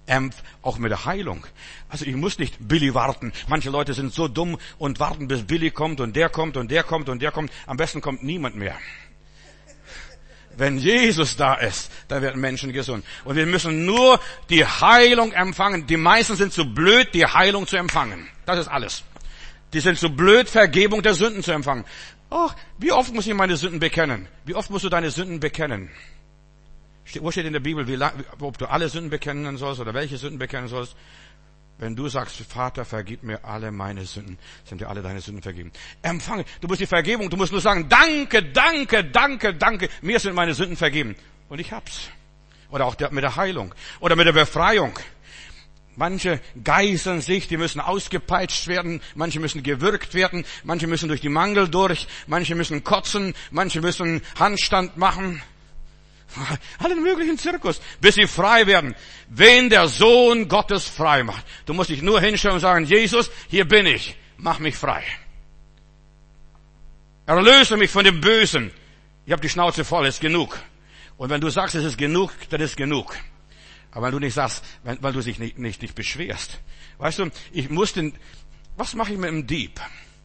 Auch mit der Heilung. Also ich muss nicht Billy warten. Manche Leute sind so dumm und warten, bis Billy kommt und der kommt und der kommt und der kommt. Am besten kommt niemand mehr. Wenn Jesus da ist, dann werden Menschen gesund. Und wir müssen nur die Heilung empfangen. Die meisten sind zu blöd, die Heilung zu empfangen. Das ist alles. Die sind zu blöd, Vergebung der Sünden zu empfangen. Oh, wie oft muss ich meine Sünden bekennen? Wie oft musst du deine Sünden bekennen? Wo steht in der Bibel, wie, ob du alle Sünden bekennen sollst oder welche Sünden bekennen sollst? Wenn du sagst, Vater, vergib mir alle meine Sünden, sind dir alle deine Sünden vergeben. Empfange. Du musst die Vergebung, du musst nur sagen, danke, danke, danke, danke, mir sind meine Sünden vergeben. Und ich hab's. Oder auch der, mit der Heilung. Oder mit der Befreiung. Manche geißeln sich, die müssen ausgepeitscht werden, manche müssen gewürgt werden, manche müssen durch die Mangel durch, manche müssen kotzen, manche müssen Handstand machen. Allen möglichen Zirkus, bis sie frei werden. Wen der Sohn Gottes frei macht. Du musst dich nur hinstellen und sagen, Jesus, hier bin ich, mach mich frei. Erlöse mich von dem Bösen. Ich habe die Schnauze voll, ist genug. Und wenn du sagst, es ist genug, dann ist genug. Aber wenn du nicht sagst, weil, weil du dich nicht, nicht, nicht beschwerst. Weißt du, ich muss den, was mache ich mit dem Dieb?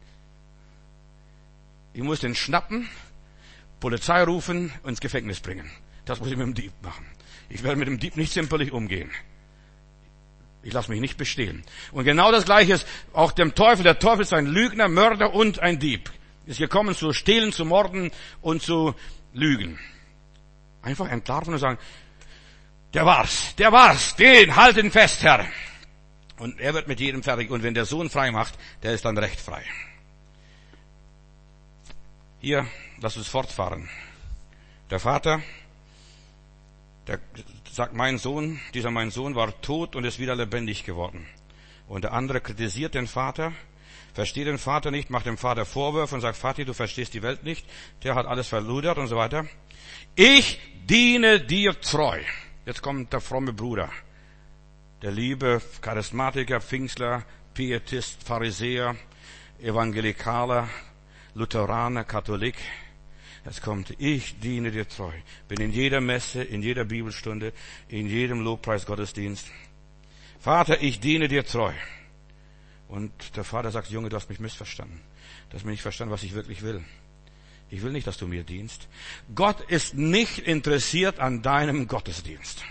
Ich muss den schnappen, Polizei rufen und ins Gefängnis bringen. Das muss ich mit dem Dieb machen. Ich werde mit dem Dieb nicht zimperlich umgehen. Ich lasse mich nicht bestehlen. Und genau das Gleiche ist auch dem Teufel. Der Teufel ist ein Lügner, Mörder und ein Dieb. Ist gekommen zu stehlen, zu morden und zu lügen. Einfach entlarven und sagen, der war's, der war's, den, halt ihn fest, Herr. Und er wird mit jedem fertig. Und wenn der Sohn frei macht, der ist dann recht frei. Hier, lass uns fortfahren. Der Vater, der sagt, mein Sohn, dieser mein Sohn war tot und ist wieder lebendig geworden. Und der andere kritisiert den Vater, versteht den Vater nicht, macht dem Vater Vorwürfe und sagt, Vati, du verstehst die Welt nicht, der hat alles verludert und so weiter. Ich diene dir treu. Jetzt kommt der fromme Bruder, der liebe Charismatiker, Pfingstler, Pietist, Pharisäer, Evangelikaler, Lutheraner, Katholik. Jetzt kommt, ich diene dir treu. Bin in jeder Messe, in jeder Bibelstunde, in jedem Lobpreisgottesdienst. Vater, ich diene dir treu. Und der Vater sagt, Junge, du hast mich missverstanden. Du hast mich nicht verstanden, was ich wirklich will. Ich will nicht, dass du mir dienst. Gott ist nicht interessiert an deinem Gottesdienst.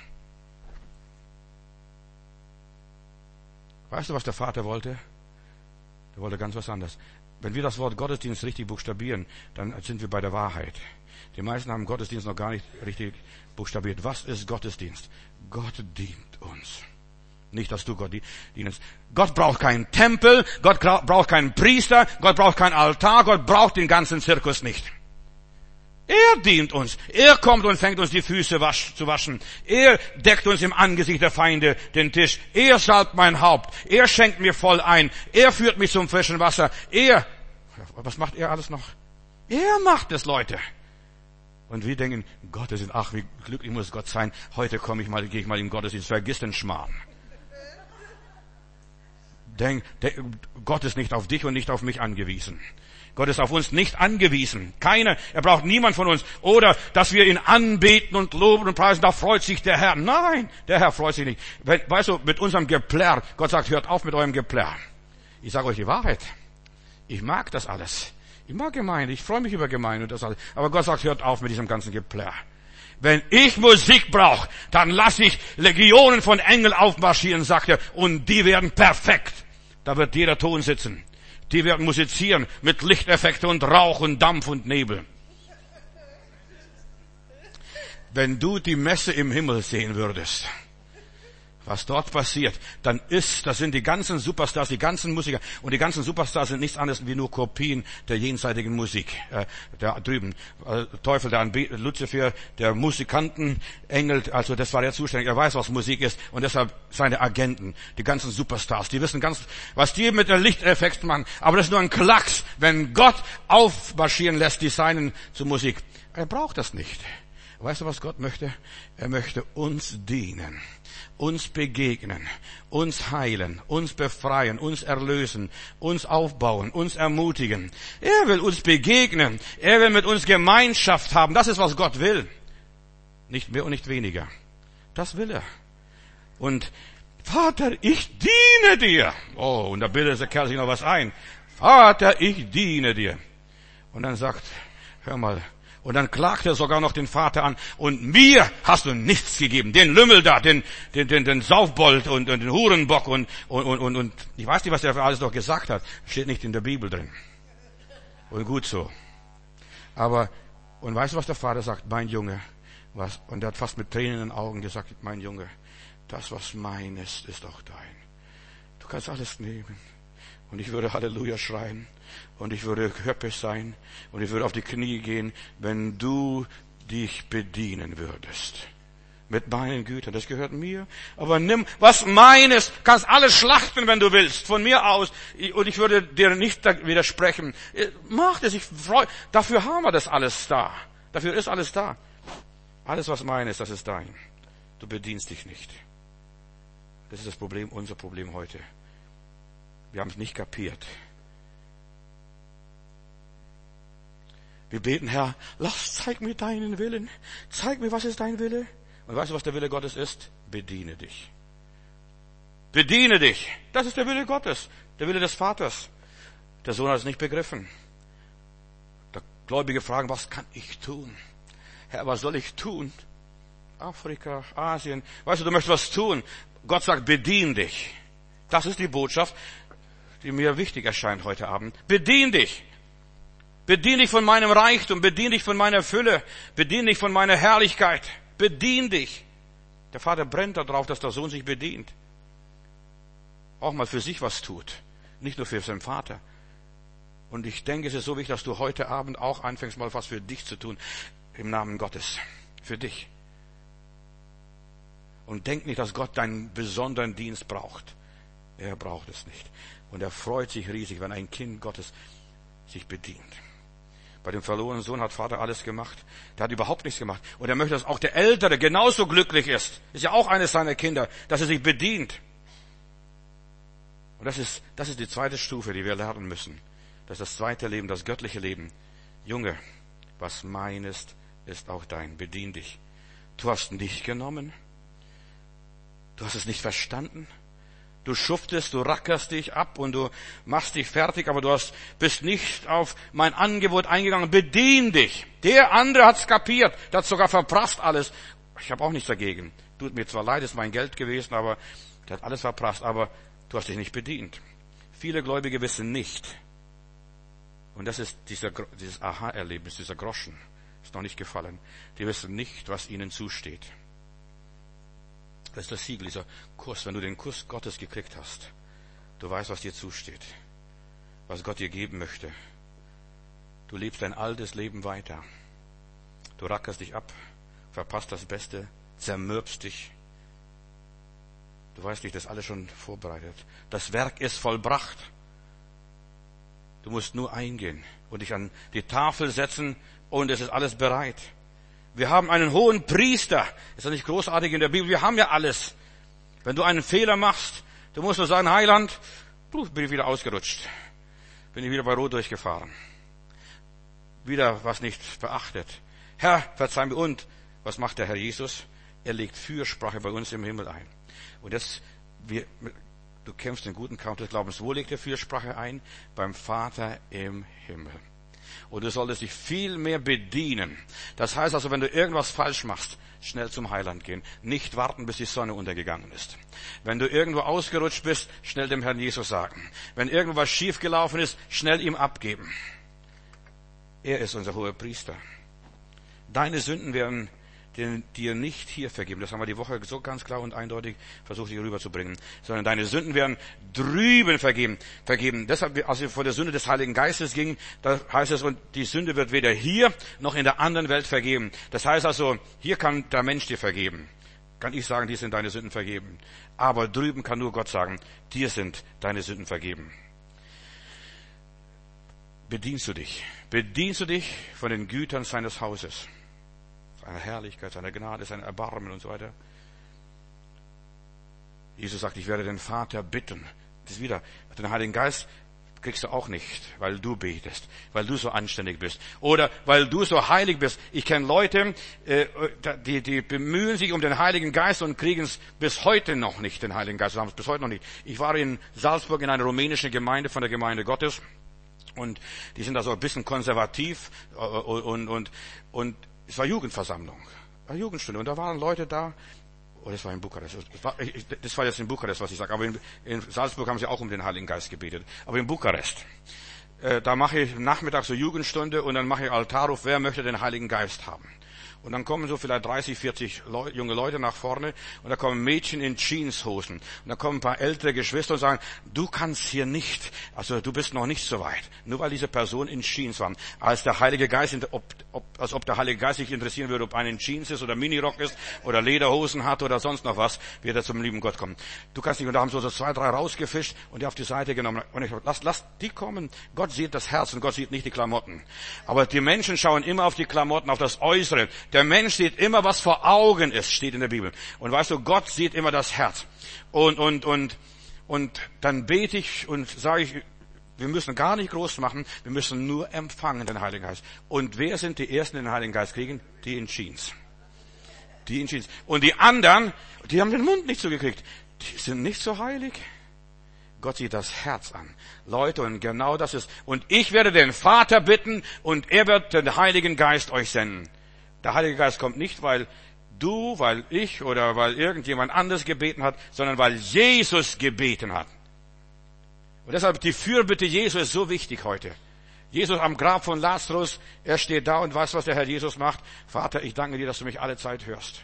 Weißt du, was der Vater wollte? Er wollte ganz was anderes. Wenn wir das Wort Gottesdienst richtig buchstabieren, dann sind wir bei der Wahrheit. Die meisten haben Gottesdienst noch gar nicht richtig buchstabiert. Was ist Gottesdienst? Gott dient uns. Nicht, dass du Gott dienst. Gott braucht keinen Tempel, Gott braucht keinen Priester, Gott braucht keinen Altar, Gott braucht den ganzen Zirkus nicht. Er dient uns. Er kommt und fängt uns die Füße wasch, zu waschen. Er deckt uns im Angesicht der Feinde den Tisch. Er salbt mein Haupt. Er schenkt mir voll ein. Er führt mich zum frischen Wasser. Er, was macht er alles noch? Er macht es, Leute. Und wir denken, Gott ist, ach, wie glücklich muss Gott sein. Heute komme ich mal, gehe ich mal in den Gottesdienst. Vergiss den Schmarrn. Denk, denk, Gott ist nicht auf dich und nicht auf mich angewiesen. Gott ist auf uns nicht angewiesen. Keiner, er braucht niemand von uns. Oder, dass wir ihn anbeten und loben und preisen, da freut sich der Herr. Nein, der Herr freut sich nicht. Wenn, weißt du, mit unserem Geplärr, Gott sagt, hört auf mit eurem Geplärr. Ich sage euch die Wahrheit. Ich mag das alles. Ich mag Gemeinde, ich freue mich über Gemeinde und das alles. Aber Gott sagt, hört auf mit diesem ganzen Geplärr. Wenn ich Musik brauche, dann lasse ich Legionen von Engeln aufmarschieren, sagt er, und die werden perfekt. Da wird jeder Ton sitzen. Die werden musizieren mit Lichteffekte und Rauch und Dampf und Nebel. Wenn du die Messe im Himmel sehen würdest, was dort passiert, dann ist, das sind die ganzen Superstars, die ganzen Musiker. Und die ganzen Superstars sind nichts anderes wie nur Kopien der jenseitigen Musik. Äh, da drüben, äh, Teufel, der Anbe- Luzifer, der Musikanten, Engel, also das war der zuständig. Er weiß, was Musik ist. Und deshalb seine Agenten, die ganzen Superstars, die wissen ganz, was die mit der Lichteffekt machen. Aber das ist nur ein Klacks, wenn Gott aufmarschieren lässt, die Seinen zur Musik. Er braucht das nicht. Weißt du, was Gott möchte? Er möchte uns dienen, uns begegnen, uns heilen, uns befreien, uns erlösen, uns aufbauen, uns ermutigen. Er will uns begegnen. Er will mit uns Gemeinschaft haben. Das ist, was Gott will. Nicht mehr und nicht weniger. Das will er. Und Vater, ich diene dir. Oh, und da bildet der Kerl sich noch was ein. Vater, ich diene dir. Und dann sagt, hör mal, und dann klagt er sogar noch den Vater an. Und mir hast du nichts gegeben. Den Lümmel da, den, den, den, den Saufbold und, und den Hurenbock und, und, und, und, und, ich weiß nicht, was der alles noch gesagt hat. Steht nicht in der Bibel drin. Und gut so. Aber, und weißt du, was der Vater sagt? Mein Junge, was, und er hat fast mit Tränen in den Augen gesagt, mein Junge, das, was mein ist, ist auch dein. Du kannst alles nehmen. Und ich würde Halleluja schreien. Und ich würde höppisch sein. Und ich würde auf die Knie gehen, wenn du dich bedienen würdest. Mit meinen Gütern. Das gehört mir. Aber nimm, was meines. Kannst alles schlachten, wenn du willst. Von mir aus. Und ich würde dir nicht widersprechen. Mach das. Ich freu, dafür haben wir das alles da. Dafür ist alles da. Alles, was meines, das ist dein. Du bedienst dich nicht. Das ist das Problem, unser Problem heute. Wir haben es nicht kapiert. Wir beten, Herr, lass, zeig mir deinen Willen. Zeig mir, was ist dein Wille? Und weißt du, was der Wille Gottes ist? Bediene dich. Bediene dich. Das ist der Wille Gottes. Der Wille des Vaters. Der Sohn hat es nicht begriffen. Der Gläubige fragen, was kann ich tun? Herr, was soll ich tun? Afrika, Asien. Weißt du, du möchtest was tun. Gott sagt, bedien dich. Das ist die Botschaft, die mir wichtig erscheint heute Abend. Bedien dich. Bedien dich von meinem Reichtum. Bedien dich von meiner Fülle. Bedien dich von meiner Herrlichkeit. Bedien dich. Der Vater brennt darauf, dass der Sohn sich bedient. Auch mal für sich was tut. Nicht nur für seinen Vater. Und ich denke, es ist so wichtig, dass du heute Abend auch anfängst, mal was für dich zu tun. Im Namen Gottes. Für dich. Und denk nicht, dass Gott deinen besonderen Dienst braucht. Er braucht es nicht. Und er freut sich riesig, wenn ein Kind Gottes sich bedient. Bei dem verlorenen Sohn hat Vater alles gemacht. Der hat überhaupt nichts gemacht. Und er möchte, dass auch der Ältere genauso glücklich ist. Ist ja auch eines seiner Kinder, dass er sich bedient. Und das ist, das ist die zweite Stufe, die wir lernen müssen. Das ist das zweite Leben, das göttliche Leben. Junge, was mein ist, ist auch dein. Bedien dich. Du hast nicht genommen. Du hast es nicht verstanden. Du schuftest, du rackerst dich ab und du machst dich fertig, aber du hast, bist nicht auf mein Angebot eingegangen. Bedien dich. Der andere hat's kapiert. Der hat sogar verprasst alles. Ich habe auch nichts dagegen. Tut mir zwar leid, ist mein Geld gewesen, aber der hat alles verprasst. Aber du hast dich nicht bedient. Viele Gläubige wissen nicht. Und das ist dieser, dieses Aha-Erlebnis, dieser Groschen. Ist noch nicht gefallen. Die wissen nicht, was ihnen zusteht. Das ist das Siegel, dieser Kuss. Wenn du den Kuss Gottes gekriegt hast, du weißt, was dir zusteht, was Gott dir geben möchte. Du lebst dein altes Leben weiter. Du rackerst dich ab, verpasst das Beste, zermürbst dich. Du weißt nicht, das ist alles schon vorbereitet. Das Werk ist vollbracht. Du musst nur eingehen und dich an die Tafel setzen und es ist alles bereit. Wir haben einen hohen Priester. Ist das nicht großartig in der Bibel? Wir haben ja alles. Wenn du einen Fehler machst, du musst nur sagen, Heiland, bin ich wieder ausgerutscht. Bin ich wieder bei Rot durchgefahren. Wieder was nicht beachtet. Herr, verzeih mir. Und was macht der Herr Jesus? Er legt Fürsprache bei uns im Himmel ein. Und das, wir, du kämpfst den guten Kampf des Glaubens. Wo legt er Fürsprache ein? Beim Vater im Himmel. Und du solltest dich viel mehr bedienen. Das heißt also, wenn du irgendwas falsch machst, schnell zum Heiland gehen. Nicht warten, bis die Sonne untergegangen ist. Wenn du irgendwo ausgerutscht bist, schnell dem Herrn Jesus sagen. Wenn irgendwas schiefgelaufen ist, schnell ihm abgeben. Er ist unser hoher Priester. Deine Sünden werden dir nicht hier vergeben. Das haben wir die Woche so ganz klar und eindeutig versucht, hier rüberzubringen. Sondern deine Sünden werden drüben vergeben. vergeben. Deshalb, als wir vor der Sünde des Heiligen Geistes gingen, da heißt es, und die Sünde wird weder hier noch in der anderen Welt vergeben. Das heißt also, hier kann der Mensch dir vergeben. Kann ich sagen, dir sind deine Sünden vergeben. Aber drüben kann nur Gott sagen, dir sind deine Sünden vergeben. Bedienst du dich? Bedienst du dich von den Gütern seines Hauses? Seiner Herrlichkeit, seiner Gnade, seiner Erbarmen und so weiter. Jesus sagt, ich werde den Vater bitten. Das ist wieder, den Heiligen Geist kriegst du auch nicht, weil du betest, weil du so anständig bist oder weil du so heilig bist. Ich kenne Leute, äh, die, die bemühen sich um den Heiligen Geist und kriegen es bis heute noch nicht, den Heiligen Geist, haben es bis heute noch nicht. Ich war in Salzburg in einer rumänischen Gemeinde von der Gemeinde Gottes und die sind da so ein bisschen konservativ und, und, und, und es war Jugendversammlung, war Jugendstunde und da waren Leute da. Oh, das war in Bukarest. Das war, ich, das war jetzt in Bukarest, was ich sage. Aber in, in Salzburg haben sie auch um den Heiligen Geist gebetet. Aber in Bukarest, äh, da mache ich nachmittags so Jugendstunde und dann mache ich Altarruf, wer möchte den Heiligen Geist haben. Und dann kommen so vielleicht dreißig, vierzig Leute, junge Leute nach vorne und da kommen Mädchen in Jeanshosen. Und da kommen ein paar ältere Geschwister und sagen, du kannst hier nicht, also du bist noch nicht so weit. Nur weil diese Person in Jeans war. Als der Heilige Geist, ob, ob, als ob der Heilige Geist sich interessieren würde, ob einer in Jeans ist oder Minirock ist oder Lederhosen hat oder sonst noch was, wird er zum lieben Gott kommen. Du kannst nicht, und da haben so, so zwei, drei rausgefischt und die auf die Seite genommen. Und ich lass, lass die kommen. Gott sieht das Herz und Gott sieht nicht die Klamotten. Aber die Menschen schauen immer auf die Klamotten, auf das Äußere. Der Mensch sieht immer, was vor Augen ist, steht in der Bibel. Und weißt du, Gott sieht immer das Herz. Und, und, und, und dann bete ich und sage ich, wir müssen gar nicht groß machen, wir müssen nur empfangen den Heiligen Geist. Und wer sind die Ersten, die den Heiligen Geist kriegen? Die in Jeans. Die in Jeans. Und die anderen, die haben den Mund nicht zugekriegt. Die sind nicht so heilig. Gott sieht das Herz an. Leute, und genau das ist. Und ich werde den Vater bitten und er wird den Heiligen Geist euch senden. Der Heilige Geist kommt nicht, weil du, weil ich oder weil irgendjemand anderes gebeten hat, sondern weil Jesus gebeten hat. Und deshalb die Fürbitte Jesu ist so wichtig heute. Jesus am Grab von Lazarus, er steht da und weiß, was der Herr Jesus macht. Vater, ich danke dir, dass du mich alle Zeit hörst.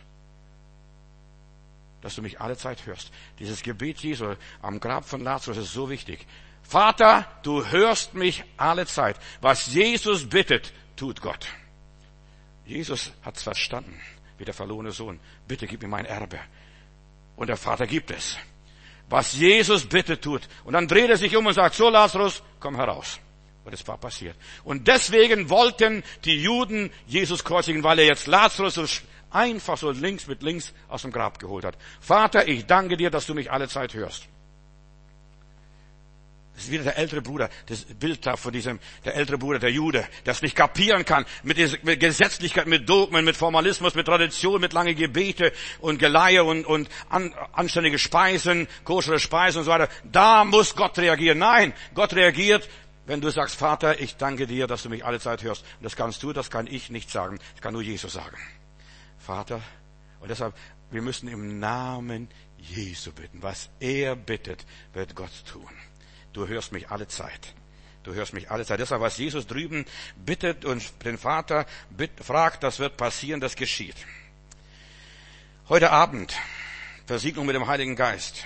Dass du mich alle Zeit hörst. Dieses Gebet Jesu am Grab von Lazarus ist so wichtig. Vater, du hörst mich alle Zeit. Was Jesus bittet, tut Gott. Jesus hat's verstanden, wie der verlorene Sohn. Bitte gib mir mein Erbe. Und der Vater gibt es. Was Jesus bitte tut. Und dann dreht er sich um und sagt, so Lazarus, komm heraus. Und es war passiert. Und deswegen wollten die Juden Jesus kreuzigen, weil er jetzt Lazarus so einfach so links mit links aus dem Grab geholt hat. Vater, ich danke dir, dass du mich alle Zeit hörst. Das ist wieder der ältere Bruder, das Bild da von diesem, der ältere Bruder, der Jude, der es nicht kapieren kann, mit, dieser, mit Gesetzlichkeit, mit Dogmen, mit Formalismus, mit Tradition, mit lange Gebete und Geleihe und, und an, anständige Speisen, koschere Speisen und so weiter. Da muss Gott reagieren. Nein, Gott reagiert, wenn du sagst, Vater, ich danke dir, dass du mich alle Zeit hörst. Und das kannst du, das kann ich nicht sagen. Das kann nur Jesus sagen. Vater, und deshalb, wir müssen im Namen Jesu bitten. Was er bittet, wird Gott tun. Du hörst mich alle Zeit. Du hörst mich alle Zeit. Deshalb, was Jesus drüben bittet und den Vater bitt, fragt, das wird passieren, das geschieht. Heute Abend, Versiegelung mit dem Heiligen Geist.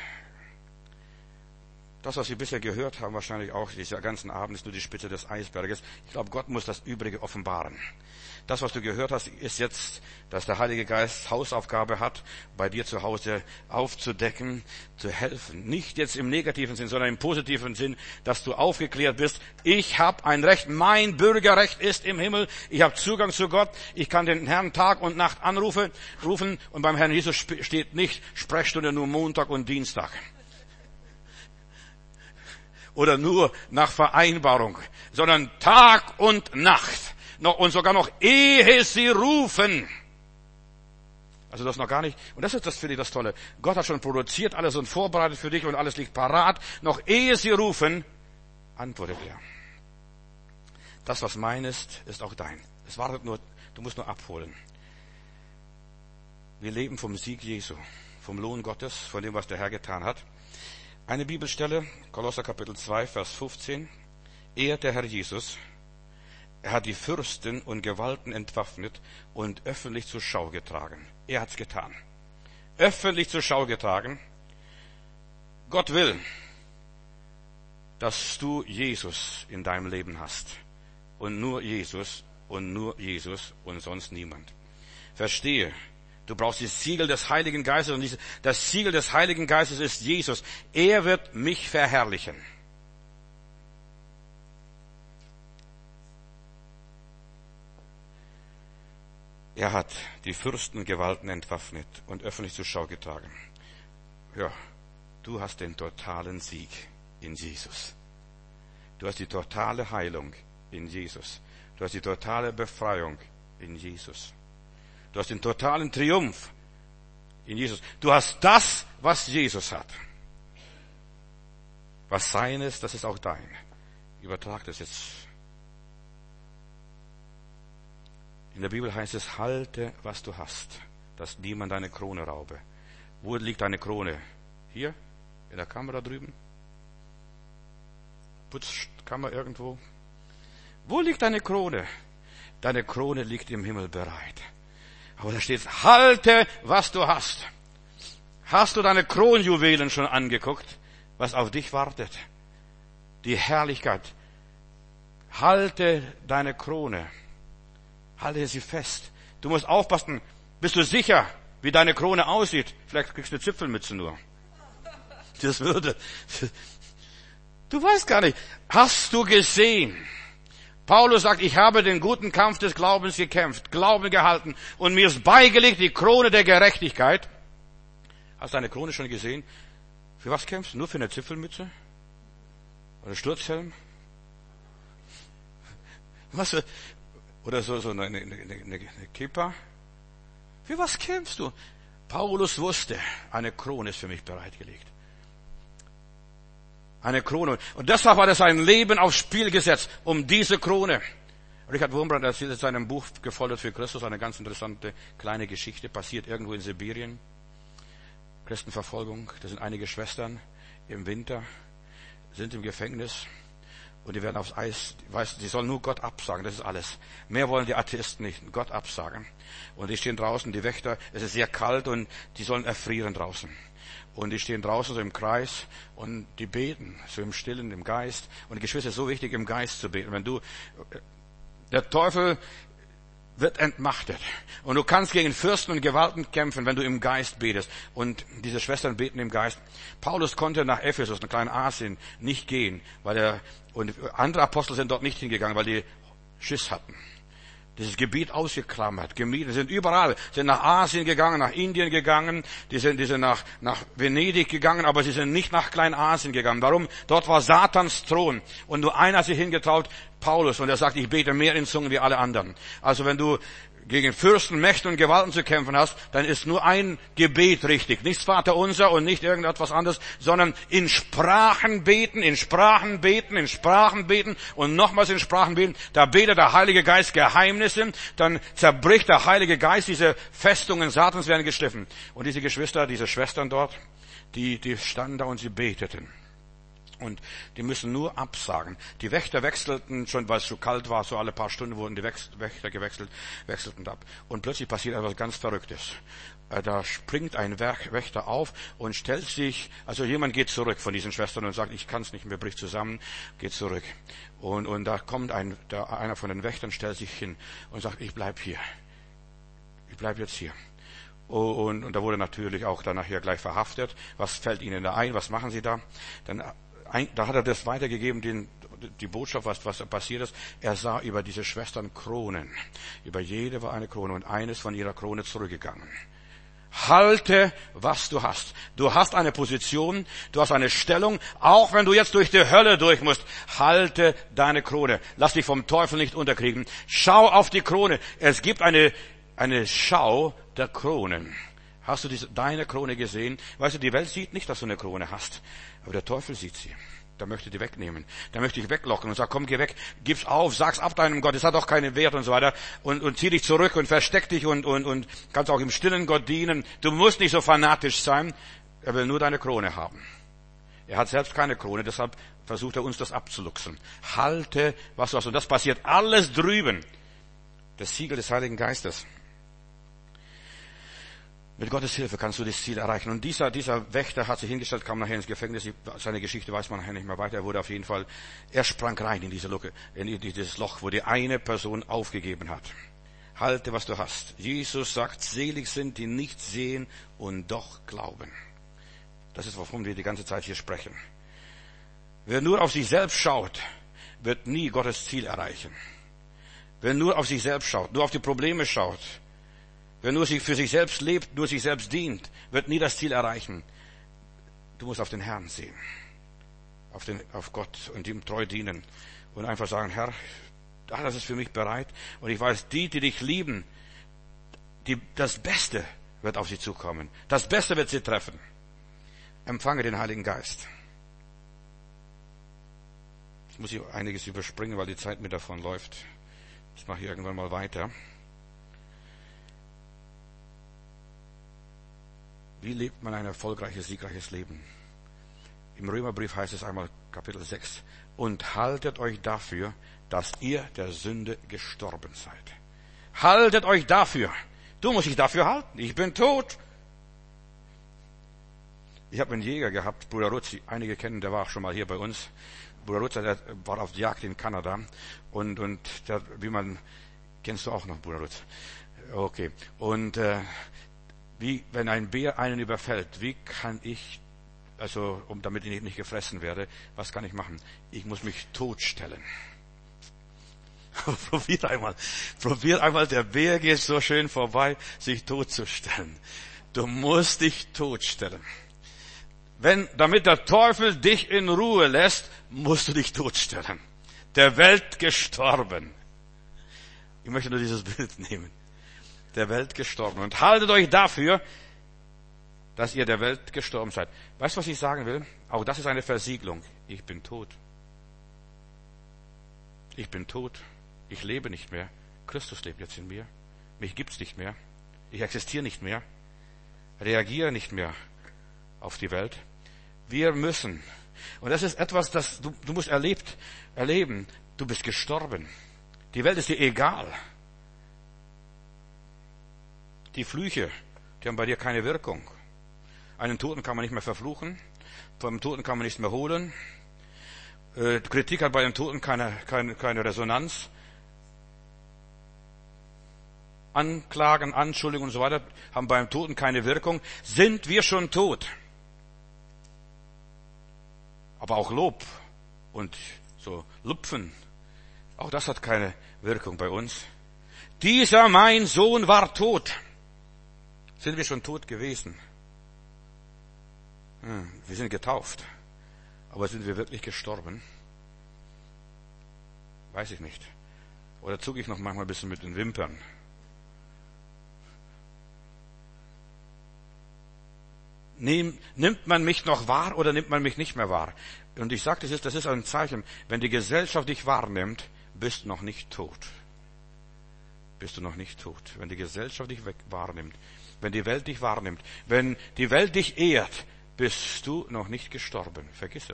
Das, was Sie bisher gehört haben, wahrscheinlich auch dieser ganzen Abend, ist nur die Spitze des Eisberges. Ich glaube, Gott muss das Übrige offenbaren. Das, was du gehört hast, ist jetzt, dass der Heilige Geist Hausaufgabe hat, bei dir zu Hause aufzudecken, zu helfen. Nicht jetzt im negativen Sinn, sondern im positiven Sinn, dass du aufgeklärt bist. Ich habe ein Recht, mein Bürgerrecht ist im Himmel. Ich habe Zugang zu Gott. Ich kann den Herrn Tag und Nacht anrufen. Rufen. Und beim Herrn Jesus steht nicht Sprechstunde nur Montag und Dienstag. Oder nur nach Vereinbarung, sondern Tag und Nacht. Noch, und sogar noch, ehe sie rufen. Also das noch gar nicht. Und das ist das, finde ich, das Tolle. Gott hat schon produziert alles und vorbereitet für dich und alles liegt parat. Noch ehe sie rufen, antwortet er. Das, was mein ist, ist auch dein. Es wartet nur, du musst nur abholen. Wir leben vom Sieg Jesu, vom Lohn Gottes, von dem, was der Herr getan hat. Eine Bibelstelle, Kolosser Kapitel zwei, Vers fünfzehn. Er, der Herr Jesus, er hat die Fürsten und Gewalten entwaffnet und öffentlich zur Schau getragen. Er hat's getan. Öffentlich zur Schau getragen. Gott will, dass du Jesus in deinem Leben hast. Und nur Jesus und nur Jesus und sonst niemand. Verstehe. Du brauchst das Siegel des Heiligen Geistes und das Siegel des Heiligen Geistes ist Jesus. Er wird mich verherrlichen. Er hat die Fürstengewalten entwaffnet und öffentlich zur Schau getragen. Ja, du hast den totalen Sieg in Jesus. Du hast die totale Heilung in Jesus. Du hast die totale Befreiung in Jesus. Du hast den totalen Triumph in Jesus. Du hast das, was Jesus hat. Was seines, das ist auch dein. Übertrag das jetzt. In der Bibel heißt es, halte, was du hast, dass niemand deine Krone raube. Wo liegt deine Krone? Hier? In der Kamera drüben? Putzkammer irgendwo? Wo liegt deine Krone? Deine Krone liegt im Himmel bereit. Aber da steht, halte, was du hast. Hast du deine Kronjuwelen schon angeguckt, was auf dich wartet? Die Herrlichkeit. Halte deine Krone. Halte sie fest. Du musst aufpassen. Bist du sicher, wie deine Krone aussieht? Vielleicht kriegst du eine Zipfelmütze nur. Das würde. Du weißt gar nicht. Hast du gesehen? Paulus sagt, ich habe den guten Kampf des Glaubens gekämpft, Glauben gehalten und mir ist beigelegt die Krone der Gerechtigkeit. Hast du deine Krone schon gesehen? Für was kämpfst du? Nur für eine Zipfelmütze? Oder Sturzhelm? Was? Oder so, so eine, eine, eine, eine Kippa? Für was kämpfst du? Paulus wusste, eine Krone ist für mich bereitgelegt. Eine Krone. Und deshalb hat er sein Leben aufs Spiel gesetzt, um diese Krone. Richard Wurmbrand erzählt in seinem Buch Gefoltert für Christus eine ganz interessante kleine Geschichte, passiert irgendwo in Sibirien. Christenverfolgung, da sind einige Schwestern im Winter, sind im Gefängnis und die werden aufs Eis, weißt, die sollen nur Gott absagen, das ist alles. Mehr wollen die Atheisten nicht, Gott absagen. Und die stehen draußen, die Wächter, es ist sehr kalt und die sollen erfrieren draußen. Und die stehen draußen so im Kreis und die beten, so im Stillen, im Geist. Und die Geschwister, es ist so wichtig, im Geist zu beten. Wenn du, der Teufel wird entmachtet. Und du kannst gegen Fürsten und Gewalten kämpfen, wenn du im Geist betest. Und diese Schwestern beten im Geist. Paulus konnte nach Ephesus, nach Kleinasien, nicht gehen, weil er, und andere Apostel sind dort nicht hingegangen, weil die Schiss hatten. Dieses Gebiet ausgeklammert, gemieden, sind überall, sind nach Asien gegangen, nach Indien gegangen, die sind, die sind nach, nach Venedig gegangen, aber sie sind nicht nach Kleinasien gegangen. Warum? Dort war Satans Thron. Und nur einer hat sich hingetraut, Paulus, und er sagt, ich bete mehr in Zungen wie alle anderen. Also wenn du gegen Fürsten, Mächte und Gewalten zu kämpfen hast, dann ist nur ein Gebet richtig. Nicht Vaterunser und nicht irgendetwas anderes, sondern in Sprachen beten, in Sprachen beten, in Sprachen beten und nochmals in Sprachen beten. Da betet der Heilige Geist Geheimnisse, dann zerbricht der Heilige Geist, diese Festungen Satans werden geschliffen. Und diese Geschwister, diese Schwestern dort, die, die standen da und sie beteten. Und die müssen nur absagen. Die Wächter wechselten schon, weil es so kalt war, so alle paar Stunden wurden die Wächter gewechselt, wechselten ab. Und plötzlich passiert etwas ganz Verrücktes. Da springt ein Wächter auf und stellt sich, also jemand geht zurück von diesen Schwestern und sagt, ich kann es nicht mehr, bricht zusammen, geht zurück. Und, und da kommt ein, da, einer von den Wächtern, stellt sich hin und sagt, ich bleib hier. Ich bleib jetzt hier. Und, und da wurde natürlich auch dann nachher gleich verhaftet. Was fällt Ihnen da ein? Was machen Sie da? Dann Da hat er das weitergegeben, den, die Botschaft, was, was passiert ist. Er sah über diese Schwestern Kronen. Über jede war eine Krone und eines von ihrer Krone zurückgegangen. Halte, was du hast. Du hast eine Position, du hast eine Stellung, auch wenn du jetzt durch die Hölle durch musst. Halte deine Krone. Lass dich vom Teufel nicht unterkriegen. Schau auf die Krone. Es gibt eine, eine Schau der Kronen. Hast du diese, deine Krone gesehen? Weißt du, die Welt sieht nicht, dass du eine Krone hast. Aber der Teufel sieht sie. Der möchte die wegnehmen. Der möchte dich weglocken und sagt, komm, geh weg, gib's auf, sag's ab deinem Gott, es hat doch keinen Wert und so weiter. Und, und zieh dich zurück und versteck dich und, und, und kannst auch im stillen Gott dienen. Du musst nicht so fanatisch sein. Er will nur deine Krone haben. Er hat selbst keine Krone, deshalb versucht er uns das abzuluxen. Halte, was du hast. Und das passiert alles drüben. Das Siegel des Heiligen Geistes. Mit Gottes Hilfe kannst du das Ziel erreichen. Und dieser, dieser Wächter hat sich hingestellt, kam nachher ins Gefängnis. Seine Geschichte weiß man nachher nicht mehr weiter. Er wurde auf jeden Fall, er sprang rein in diese Lücke, in dieses Loch, wo die eine Person aufgegeben hat. Halte, was du hast. Jesus sagt, selig sind, die nicht sehen und doch glauben. Das ist, wovon wir die ganze Zeit hier sprechen. Wer nur auf sich selbst schaut, wird nie Gottes Ziel erreichen. Wer nur auf sich selbst schaut, nur auf die Probleme schaut, wer nur für sich selbst lebt, nur sich selbst dient, wird nie das Ziel erreichen. Du musst auf den Herrn sehen. auf, den, auf Gott und ihm treu dienen und einfach sagen, Herr, das ist für mich bereit und ich weiß, die, die dich lieben, die, das Beste wird auf sie zukommen. Das Beste wird sie treffen. Empfange den Heiligen Geist. Jetzt muss ich einiges überspringen, weil die Zeit mir davon läuft. Das mache ich irgendwann mal weiter. Wie lebt man ein erfolgreiches, siegreiches Leben? Im Römerbrief heißt es einmal, Kapitel sechs, und haltet euch dafür, dass ihr der Sünde gestorben seid. Haltet euch dafür. Du musst dich dafür halten. Ich bin tot. Ich habe einen Jäger gehabt, Bruder Rutzi. Einige kennen, der war auch schon mal hier bei uns. Bruder Rutzi, der war auf der Jagd in Kanada. Und, und der, wie man, kennst du auch noch, Bruder Rutzi? Okay. Und äh, wie, wenn ein Bär einen überfällt, wie kann ich, also um damit ich nicht gefressen werde, was kann ich machen? Ich muss mich totstellen. Probier einmal. Probier einmal, der Bär geht so schön vorbei, sich totzustellen. Du musst dich totstellen. Wenn, damit der Teufel dich in Ruhe lässt, musst du dich totstellen. Der Welt gestorben. Ich möchte nur dieses Bild nehmen. Der Welt gestorben. Und haltet euch dafür, dass ihr der Welt gestorben seid. Weißt du, was ich sagen will? Auch das ist eine Versiegelung. Ich bin tot. Ich bin tot. Ich lebe nicht mehr. Christus lebt jetzt in mir. Mich gibt's nicht mehr. Ich existiere nicht mehr. Reagiere nicht mehr auf die Welt. Wir müssen. Und das ist etwas, das du, du musst erlebt, erleben. Du bist gestorben. Die Welt ist dir egal. Die Flüche, die haben bei dir keine Wirkung. Einen Toten kann man nicht mehr verfluchen. Vom Toten kann man nichts mehr holen. Äh, Kritik hat bei dem Toten keine, keine, keine Resonanz. Anklagen, Anschuldigungen und so weiter haben beim Toten keine Wirkung. Sind wir schon tot? Aber auch Lob und so Lupfen, auch das hat keine Wirkung bei uns. Dieser mein Sohn war tot. Sind wir schon tot gewesen? Hm, wir sind getauft. Aber sind wir wirklich gestorben? Weiß ich nicht. Oder zucke ich noch manchmal ein bisschen mit den Wimpern? Nimmt man mich noch wahr oder nimmt man mich nicht mehr wahr? Und ich sage, das ist, das ist ein Zeichen. Wenn die Gesellschaft dich wahrnimmt, bist du noch nicht tot. Bist du noch nicht tot. Wenn die Gesellschaft dich wahrnimmt, wenn die Welt dich wahrnimmt, wenn die Welt dich ehrt, bist du noch nicht gestorben. Vergiss es.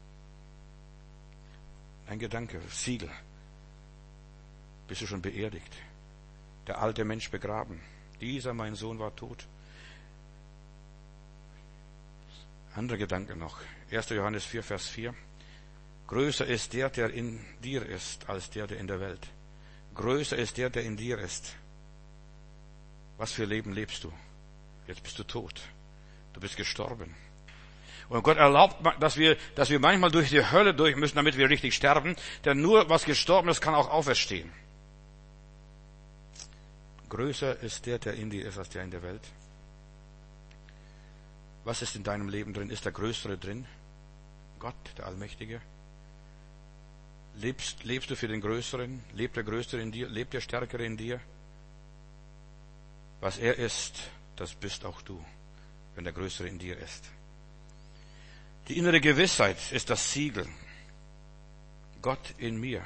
Ein Gedanke, Siegel. Bist du schon beerdigt? Der alte Mensch begraben. Dieser, mein Sohn, war tot. Anderer Gedanke noch. erster Johannes vier, Vers vier. Größer ist der, der in dir ist, als der, der in der Welt. Größer ist der, der in dir ist. Was für Leben lebst du? Jetzt bist du tot. Du bist gestorben. Und Gott erlaubt, dass wir, dass wir manchmal durch die Hölle durch müssen, damit wir richtig sterben. Denn nur was gestorben ist, kann auch auferstehen. Größer ist der, der in dir ist, als der in der Welt. Was ist in deinem Leben drin? Ist der Größere drin? Gott, der Allmächtige? Lebst, lebst du für den Größeren? Lebt der Größere in dir? Lebt der Stärkere in dir? Was er ist, das bist auch du, wenn der Größere in dir ist. Die innere Gewissheit ist das Siegel. Gott in mir.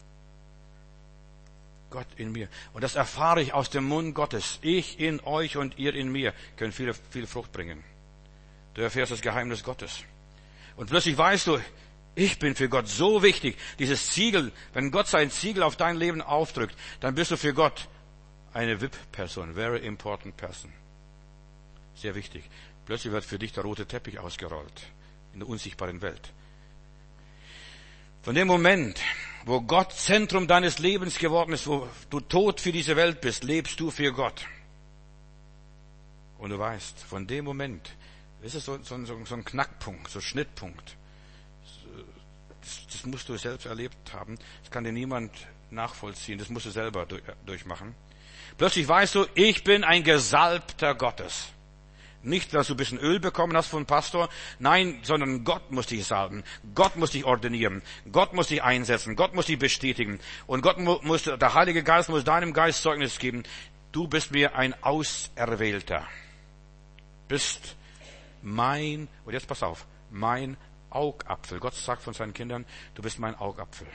Gott in mir. Und das erfahre ich aus dem Mund Gottes. Ich in euch und ihr in mir können viel, viel Frucht bringen. Du erfährst das Geheimnis Gottes. Und plötzlich weißt du, ich bin für Gott so wichtig. Dieses Siegel, wenn Gott sein Siegel auf dein Leben aufdrückt, dann bist du für Gott eine V I P-Person, very important person. Sehr wichtig. Plötzlich wird für dich der rote Teppich ausgerollt in der unsichtbaren Welt. Von dem Moment, wo Gott Zentrum deines Lebens geworden ist, wo du tot für diese Welt bist, lebst du für Gott. Und du weißt, von dem Moment, das ist so, so, so, so ein Knackpunkt, so ein Schnittpunkt. Das, das musst du selbst erlebt haben. Das kann dir niemand nachvollziehen. Das musst du selber durch, durchmachen. Plötzlich weißt du, ich bin ein Gesalbter Gottes. Nicht, dass du ein bisschen Öl bekommen hast von Pastor. Nein, sondern Gott muss dich salben. Gott muss dich ordinieren. Gott muss dich einsetzen. Gott muss dich bestätigen. Und Gott muss, der Heilige Geist muss deinem Geist Zeugnis geben. Du bist mir ein Auserwählter. Bist mein, und jetzt pass auf, mein Augapfel. Gott sagt von seinen Kindern, du bist mein Augapfel.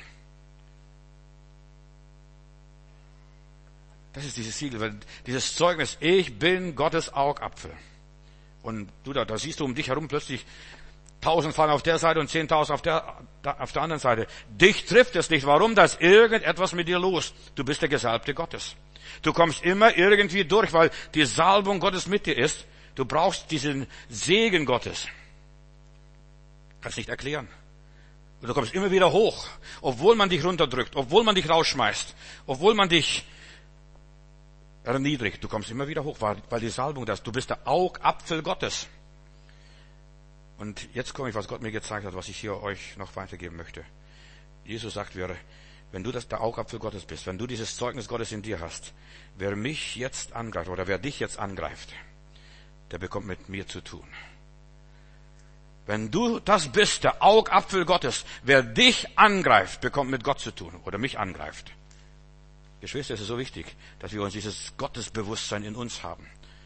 Das ist dieses Siegel, dieses Zeugnis. Ich bin Gottes Augapfel. Und du da, da siehst du um dich herum plötzlich tausend fallen auf der Seite und zehntausend auf der, da, auf der anderen Seite. Dich trifft es nicht. Warum? Da ist irgendetwas mit dir los. Du bist der Gesalbte Gottes. Du kommst immer irgendwie durch, weil die Salbung Gottes mit dir ist. Du brauchst diesen Segen Gottes. Kannst nicht erklären. Und du kommst immer wieder hoch, obwohl man dich runterdrückt, obwohl man dich rausschmeißt, obwohl man dich erniedrigt. Du kommst immer wieder hoch, weil, weil die Salbung das. Du bist der Augapfel Gottes. Und jetzt komme ich, was Gott mir gezeigt hat, was ich hier euch noch weitergeben möchte. Jesus sagt, wer, wenn du das, der Augapfel Gottes bist, wenn du dieses Zeugnis Gottes in dir hast, wer mich jetzt angreift oder wer dich jetzt angreift, der bekommt mit mir zu tun. Wenn du das bist, der Augapfel Gottes, wer dich angreift, bekommt mit Gott zu tun oder mich angreift. Geschwister, es ist so wichtig, dass wir uns dieses Gottesbewusstsein in uns haben.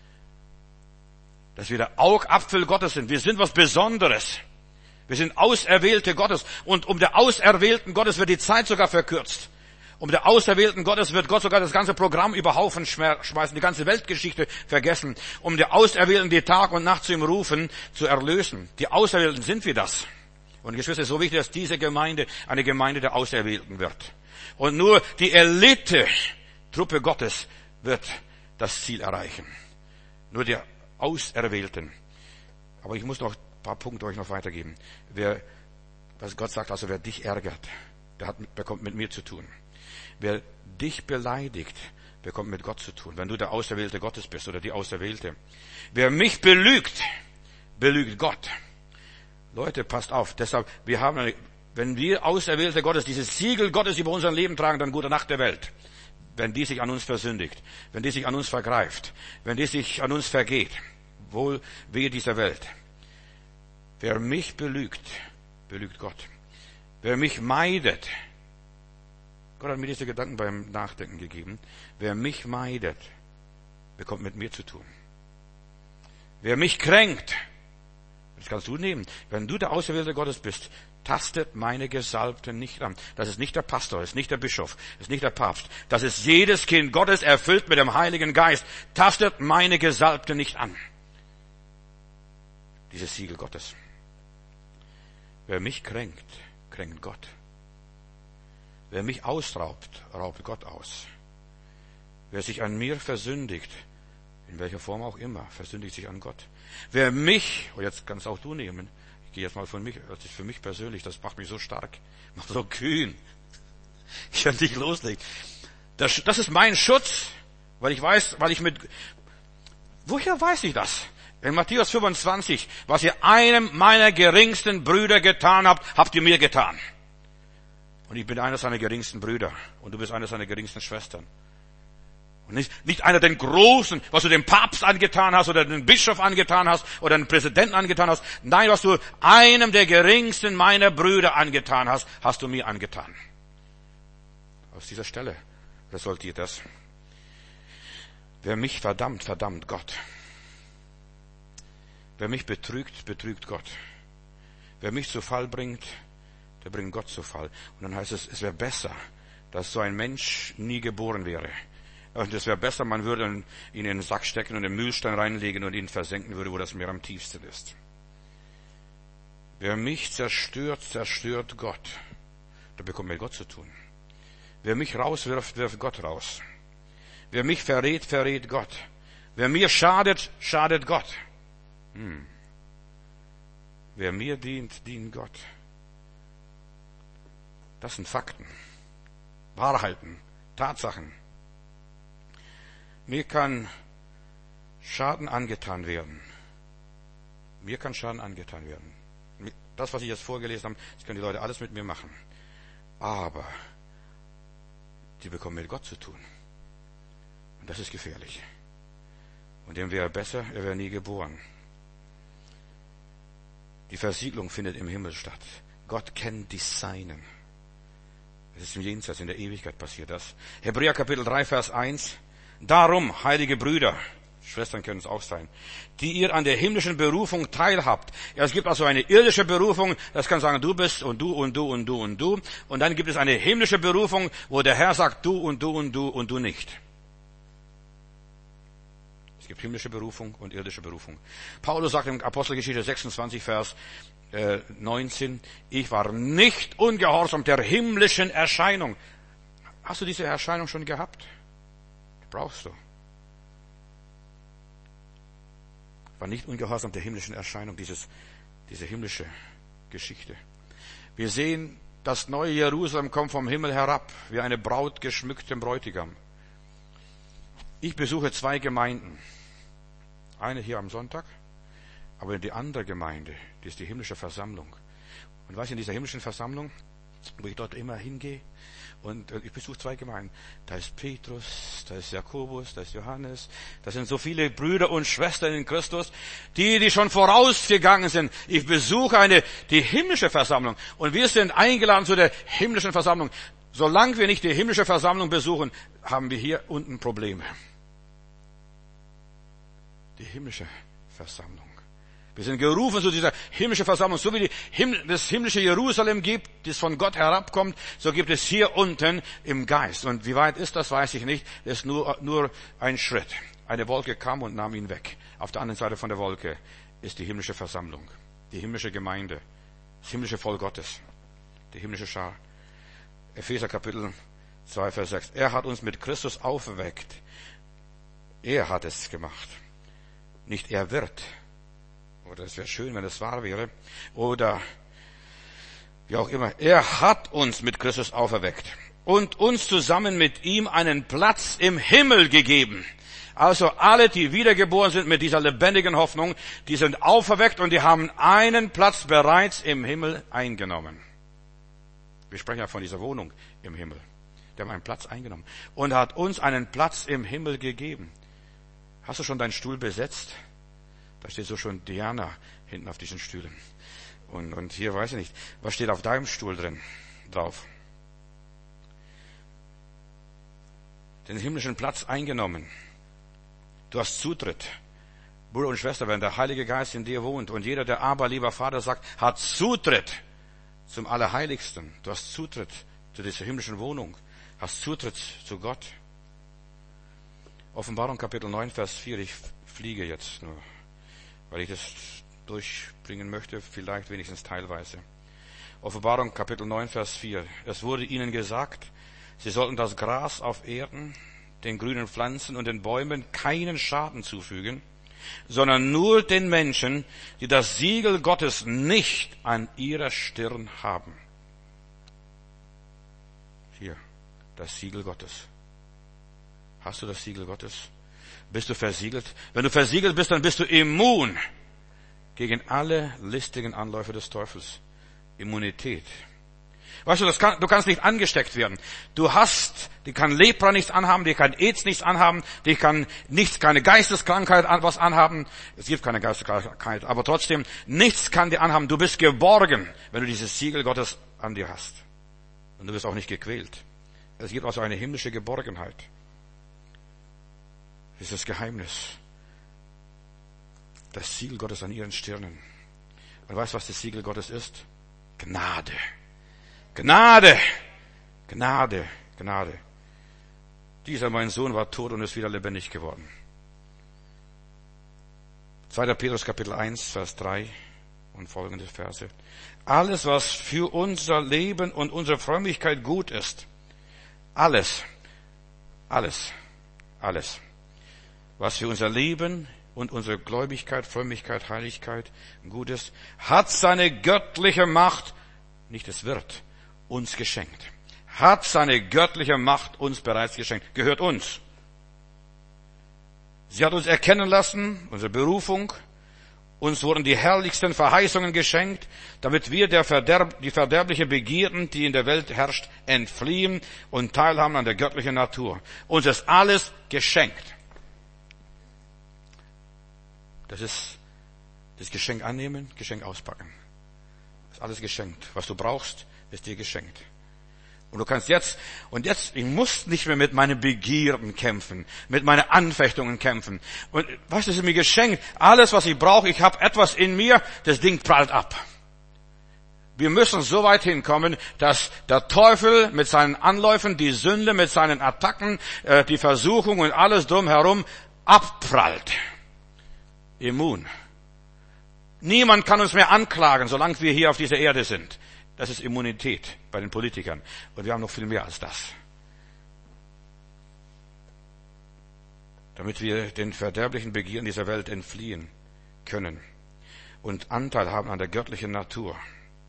Dass wir der Augapfel Gottes sind. Wir sind was Besonderes. Wir sind Auserwählte Gottes. Und um der Auserwählten Gottes wird die Zeit sogar verkürzt. Um der Auserwählten Gottes wird Gott sogar das ganze Programm über Haufen schmeißen, die ganze Weltgeschichte vergessen. Um der Auserwählten, die Tag und Nacht zu ihm rufen, zu erlösen. Die Auserwählten sind wir das. Und Geschwister, es ist so wichtig, dass diese Gemeinde eine Gemeinde der Auserwählten wird. Und nur die Elite-Truppe Gottes wird das Ziel erreichen. Nur die Auserwählten. Aber ich muss noch ein paar Punkte euch noch weitergeben. Wer, was Gott sagt, also wer dich ärgert, der hat, bekommt mit mir zu tun. Wer dich beleidigt, bekommt mit Gott zu tun. Wenn du der Auserwählte Gottes bist oder die Auserwählte. Wer mich belügt, belügt Gott. Leute, passt auf. Deshalb, wir haben eine, wenn wir Auserwählte Gottes, dieses Siegel Gottes über unser Leben tragen, dann gute Nacht der Welt. Wenn die sich an uns versündigt, wenn die sich an uns vergreift, wenn die sich an uns vergeht, wohl wehe dieser Welt. Wer mich belügt, belügt Gott. Wer mich meidet, Gott hat mir diese Gedanken beim Nachdenken gegeben, wer mich meidet, bekommt mit mir zu tun. Wer mich kränkt, das kannst du nehmen. Wenn du der Auserwählte Gottes bist, tastet meine Gesalbten nicht an. Das ist nicht der Pastor, das ist nicht der Bischof, das ist nicht der Papst. Das ist jedes Kind Gottes erfüllt mit dem Heiligen Geist. Tastet meine Gesalbten nicht an. Dieses Siegel Gottes. Wer mich kränkt, kränkt Gott. Wer mich ausraubt, raubt Gott aus. Wer sich an mir versündigt, in welcher Form auch immer, versündigt sich an Gott. Wer mich, und jetzt kannst auch du nehmen, ich gehe jetzt mal von mich, das ist für mich persönlich, das macht mich so stark, macht so kühn. Ich kann nicht loslegen. Das, das ist mein Schutz, weil ich weiß, weil ich mit, woher weiß ich das? In Matthäus fünfundzwanzig, was ihr einem meiner geringsten Brüder getan habt, habt ihr mir getan. Und ich bin einer seiner geringsten Brüder und du bist einer seiner geringsten Schwestern. Und nicht, nicht einer den Großen, was du dem Papst angetan hast oder den Bischof angetan hast oder den Präsidenten angetan hast. Nein, was du einem der geringsten meiner Brüder angetan hast, hast du mir angetan. Aus dieser Stelle resultiert das. Wer mich verdammt, verdammt Gott. Wer mich betrügt, betrügt Gott. Wer mich zu Fall bringt, der bringt Gott zu Fall. Und dann heißt es, es wäre besser, dass so ein Mensch nie geboren wäre. Und es wäre besser, man würde ihn in den Sack stecken und den Mühlstein reinlegen und ihn versenken würde, wo das Meer am tiefsten ist. Wer mich zerstört, zerstört Gott. Da bekommt mit Gott zu tun. Wer mich rauswirft, wirft Gott raus. Wer mich verrät, verrät Gott. Wer mir schadet, schadet Gott. Hm. Wer mir dient, dient Gott. Das sind Fakten, Wahrheiten, Tatsachen. Mir kann Schaden angetan werden. Mir kann Schaden angetan werden. Das, was ich jetzt vorgelesen habe, das können die Leute alles mit mir machen. Aber die bekommen mit Gott zu tun. Und das ist gefährlich. Und dem wäre besser, er wäre nie geboren. Die Versiegelung findet im Himmel statt. Gott kennt die Seinen. Es ist im Jenseits, in der Ewigkeit passiert das. Hebräer Kapitel drei, Vers eins. Darum, heilige Brüder, Schwestern können es auch sein, die ihr an der himmlischen Berufung teilhabt. Ja, es gibt also eine irdische Berufung, das kann sagen, du bist und du und du und du und du. Und dann gibt es eine himmlische Berufung, wo der Herr sagt, du und du und du und du nicht. Es gibt himmlische Berufung und irdische Berufung. Paulus sagt in Apostelgeschichte sechsundzwanzig, Vers neunzehn, ich war nicht ungehorsam der himmlischen Erscheinung. Hast du diese Erscheinung schon gehabt? Brauchst du. War nicht ungehorsam der himmlischen Erscheinung, dieses, diese himmlische Geschichte. Wir sehen, das neue Jerusalem kommt vom Himmel herab, wie eine Braut geschmückt dem Bräutigam. Ich besuche zwei Gemeinden. Eine hier am Sonntag, aber die andere Gemeinde, die ist die himmlische Versammlung. Und weißt du, in dieser himmlischen Versammlung, wo ich dort immer hingehe, und ich besuche zwei Gemeinden, da ist Petrus, da ist Jakobus, da ist Johannes, da sind so viele Brüder und Schwestern in Christus, die, die schon vorausgegangen sind. Ich besuche eine, die himmlische Versammlung, und wir sind eingeladen zu der himmlischen Versammlung. Solange wir nicht die himmlische Versammlung besuchen, haben wir hier unten Probleme. Die himmlische Versammlung. Wir sind gerufen zu dieser himmlischen Versammlung. So wie die Himmel, das himmlische Jerusalem gibt, das von Gott herabkommt, so gibt es hier unten im Geist. Und wie weit ist das, weiß ich nicht. Das ist nur, nur ein Schritt. Eine Wolke kam und nahm ihn weg. Auf der anderen Seite von der Wolke ist die himmlische Versammlung. Die himmlische Gemeinde. Das himmlische Volk Gottes. Die himmlische Schar. Epheser Kapitel zwei, Vers sechs. Er hat uns mit Christus auferweckt. Er hat es gemacht. Nicht er wird. Oder es wäre schön, wenn es wahr wäre. Oder wie auch immer. Er hat uns mit Christus auferweckt und uns zusammen mit ihm einen Platz im Himmel gegeben. Also alle, die wiedergeboren sind mit dieser lebendigen Hoffnung, die sind auferweckt und die haben einen Platz bereits im Himmel eingenommen. Wir sprechen ja von dieser Wohnung im Himmel. Die haben einen Platz eingenommen und hat uns einen Platz im Himmel gegeben. Hast du schon deinen Stuhl besetzt? Da steht so schon Diana hinten auf diesen Stühlen. Und, und hier weiß ich nicht, was steht auf deinem Stuhl drin, drauf? Den himmlischen Platz eingenommen. Du hast Zutritt. Bruder und Schwester, wenn der Heilige Geist in dir wohnt und jeder, der aber, lieber Vater sagt, hat Zutritt zum Allerheiligsten. Du hast Zutritt zu dieser himmlischen Wohnung. Hast Zutritt zu Gott. Offenbarung Kapitel neun, Vers vier. Ich fliege jetzt nur, weil ich das durchbringen möchte, vielleicht wenigstens teilweise. Offenbarung Kapitel neun, Vers vier. Es wurde ihnen gesagt, sie sollten das Gras auf Erden, den grünen Pflanzen und den Bäumen keinen Schaden zufügen, sondern nur den Menschen, die das Siegel Gottes nicht an ihrer Stirn haben. Hier, das Siegel Gottes. Hast du das Siegel Gottes? Bist du versiegelt? Wenn du versiegelt bist, dann bist du immun gegen alle listigen Anläufe des Teufels. Immunität. Weißt du, das kann, du kannst nicht angesteckt werden. Du hast, die kann Lepra nichts anhaben, die kann AIDS nichts anhaben, die kann nichts, keine Geisteskrankheit was anhaben. Es gibt keine Geisteskrankheit, aber trotzdem, nichts kann dir anhaben. Du bist geborgen, wenn du dieses Siegel Gottes an dir hast. Und du wirst auch nicht gequält. Es gibt also eine himmlische Geborgenheit. Das ist das Geheimnis. Das Siegel Gottes an ihren Stirnen. Und weißt du, was das Siegel Gottes ist? Gnade. Gnade. Gnade. Gnade. Dieser, mein Sohn, war tot und ist wieder lebendig geworden. zweiter Petrus Kapitel eins, Vers drei und folgende Verse. Alles, was für unser Leben und unsere Frömmigkeit gut ist. Alles. Alles. Alles. Was für unser Leben und unsere Gläubigkeit, Frömmigkeit, Heiligkeit gut ist, hat seine göttliche Macht, nicht es wird, uns geschenkt. Hat seine göttliche Macht uns bereits geschenkt. Gehört uns. Sie hat uns erkennen lassen, unsere Berufung. Uns wurden die herrlichsten Verheißungen geschenkt, damit wir der Verderb, die verderbliche Begierden, die in der Welt herrscht, entfliehen und teilhaben an der göttlichen Natur. Uns ist alles geschenkt. Das ist Das Geschenk annehmen, Geschenk auspacken. Das ist alles geschenkt. Was du brauchst, ist dir geschenkt. Und du kannst jetzt, und jetzt, ich muss nicht mehr mit meinen Begierden kämpfen, mit meinen Anfechtungen kämpfen. Und was ist mir geschenkt? Alles, was ich brauche, ich habe etwas in mir, das Ding prallt ab. Wir müssen so weit hinkommen, dass der Teufel mit seinen Anläufen, die Sünde mit seinen Attacken, die Versuchung und alles drumherum abprallt. Immun. Niemand kann uns mehr anklagen, solange wir hier auf dieser Erde sind. Das ist Immunität bei den Politikern. Und wir haben noch viel mehr als das. Damit wir den verderblichen Begierden dieser Welt entfliehen können und Anteil haben an der göttlichen Natur.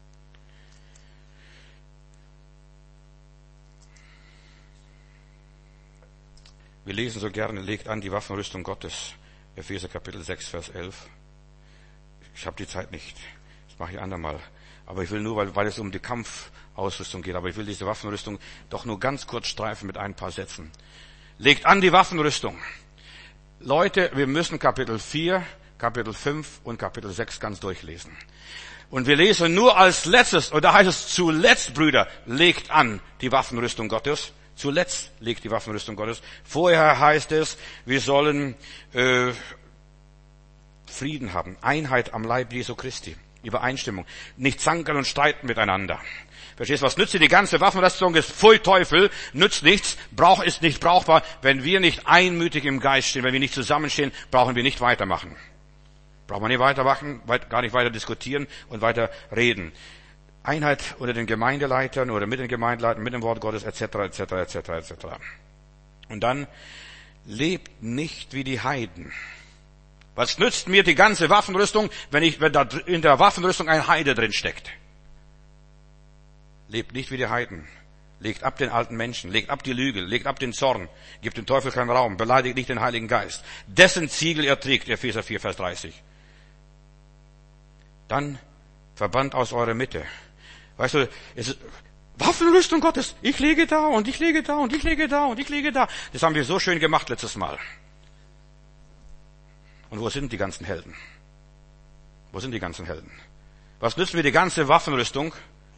Wir lesen so gerne, legt an die Waffenrüstung Gottes. Epheser Kapitel sechs, Vers elf. Ich habe die Zeit nicht. Das mache ich andermal. Aber ich will nur, weil, weil es um die Kampfausrüstung geht, aber ich will diese Waffenrüstung doch nur ganz kurz streifen mit ein paar Sätzen. Legt an die Waffenrüstung. Leute, wir müssen Kapitel vier, Kapitel fünf und Kapitel sechs ganz durchlesen. Und wir lesen nur als letztes, und da heißt es zuletzt, Brüder, legt an die Waffenrüstung Gottes. Zuletzt legt die Waffenrüstung Gottes. Vorher heißt es, wir sollen äh, Frieden haben, Einheit am Leib Jesu Christi. Übereinstimmung. Nicht zankern und streiten miteinander. Verstehst du, was nützt dir die ganze Waffenrüstung? Ist Pfui Teufel, nützt nichts, braucht, ist nicht brauchbar. Wenn wir nicht einmütig im Geist stehen, wenn wir nicht zusammenstehen, brauchen wir nicht weitermachen. Brauchen wir nicht weitermachen, weit, gar nicht weiter diskutieren und weiter reden. Einheit unter den Gemeindeleitern oder mit den Gemeindeleitern, mit dem Wort Gottes, et cetera, et cetera, et cetera, et cetera. Und dann lebt nicht wie die Heiden. Was nützt mir die ganze Waffenrüstung, wenn ich, wenn da in der Waffenrüstung ein Heide drin steckt? Lebt nicht wie die Heiden. Legt ab den alten Menschen, legt ab die Lüge, legt ab den Zorn, gibt dem Teufel keinen Raum, beleidigt nicht den Heiligen Geist. Dessen Ziegel er trägt, Epheser vier, Vers dreißig. Dann verbannt aus eurer Mitte. Weißt du, es ist Waffenrüstung Gottes. Ich lege da und ich lege da und ich lege da und ich lege da. Das haben wir so schön gemacht letztes Mal. Und wo sind die ganzen Helden? Wo sind die ganzen Helden? Was nützt mir die ganze Waffenrüstung?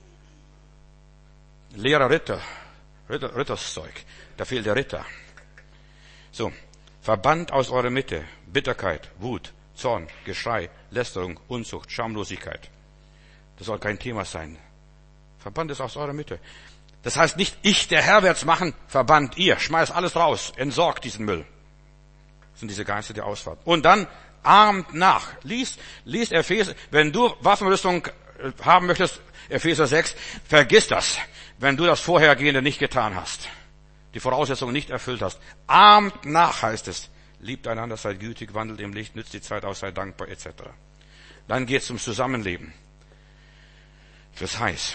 Leerer Ritter, Ritter, Ritterszeug. Da fehlt der Ritter. So, verbannt aus eurer Mitte Bitterkeit, Wut, Zorn, Geschrei, Lästerung, Unzucht, Schamlosigkeit. Das soll kein Thema sein. Verbannt es aus eurer Mitte. Das heißt nicht, ich, der Herr, werd's machen, verbannt ihr. Schmeißt alles raus, entsorgt diesen Müll. Das sind diese Geister, die ausfahren. Und dann ahmt nach. Lies, lies Epheser. Wenn du Waffenrüstung haben möchtest, Epheser sechs, vergiss das, wenn du das Vorhergehende nicht getan hast. Die Voraussetzungen nicht erfüllt hast. Ahmt nach, heißt es. Liebt einander, seid gütig, wandelt im Licht, nützt die Zeit aus, seid dankbar, et cetera. Dann geht's ums Zusammenleben. Das heißt,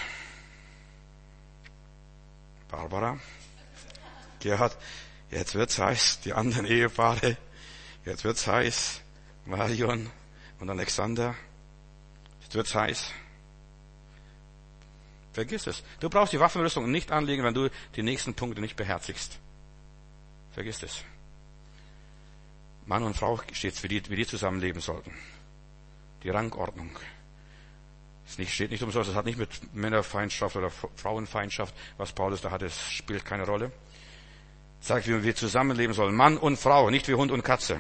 Barbara, Gerhard, jetzt wird's heiß, die anderen Ehepaare, jetzt wird's heiß, Marion und Alexander, jetzt wird's heiß. Vergiss es. Du brauchst die Waffenrüstung nicht anlegen, wenn du die nächsten Punkte nicht beherzigst. Vergiss es. Mann und Frau steht, wie die, wie die zusammenleben sollten. Die Rangordnung. Es nicht, steht nicht umsonst, es hat nicht mit Männerfeindschaft oder Frauenfeindschaft, was Paulus da hat, es spielt keine Rolle. Es sagt, wie wir zusammenleben sollen. Mann und Frau, nicht wie Hund und Katze.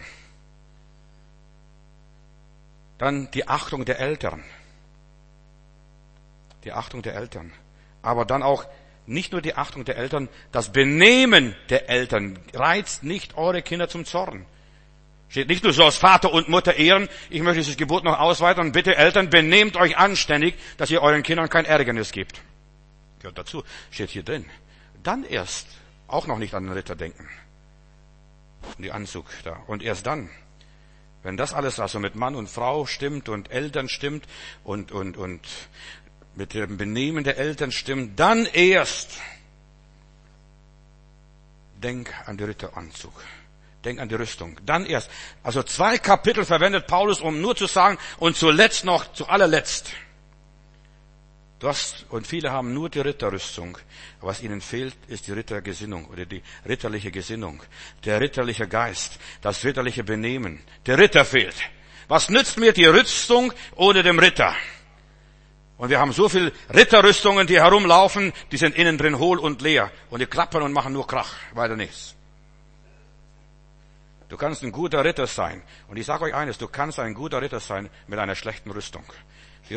Dann die Achtung der Eltern. Die Achtung der Eltern. Aber dann auch nicht nur die Achtung der Eltern, das Benehmen der Eltern. Reizt nicht eure Kinder zum Zorn. Steht nicht nur so aus Vater und Mutter ehren. Ich möchte dieses Gebot noch ausweiten. Bitte Eltern, benehmt euch anständig, dass ihr euren Kindern kein Ärgernis gebt. Gehört dazu. Steht hier drin. Dann erst auch noch nicht an den Ritter denken. Die Anzug da. Und erst dann, wenn das alles also mit Mann und Frau stimmt und Eltern stimmt und, und, und mit dem Benehmen der Eltern stimmt, dann erst denk an den Ritteranzug. Denk an die Rüstung. Dann erst. Also zwei Kapitel verwendet Paulus, um nur zu sagen, und zuletzt noch, zu allerletzt. Du hast, und viele haben nur die Ritterrüstung. Aber was ihnen fehlt, ist die Rittergesinnung oder die ritterliche Gesinnung. Der ritterliche Geist, das ritterliche Benehmen. Der Ritter fehlt. Was nützt mir die Rüstung ohne dem Ritter? Und wir haben so viel Ritterrüstungen, die herumlaufen, die sind innen drin hohl und leer. Und die klappern und machen nur Krach, weiter nichts. Du kannst ein guter Ritter sein. Und ich sage euch eines, du kannst ein guter Ritter sein mit einer schlechten Rüstung. Die,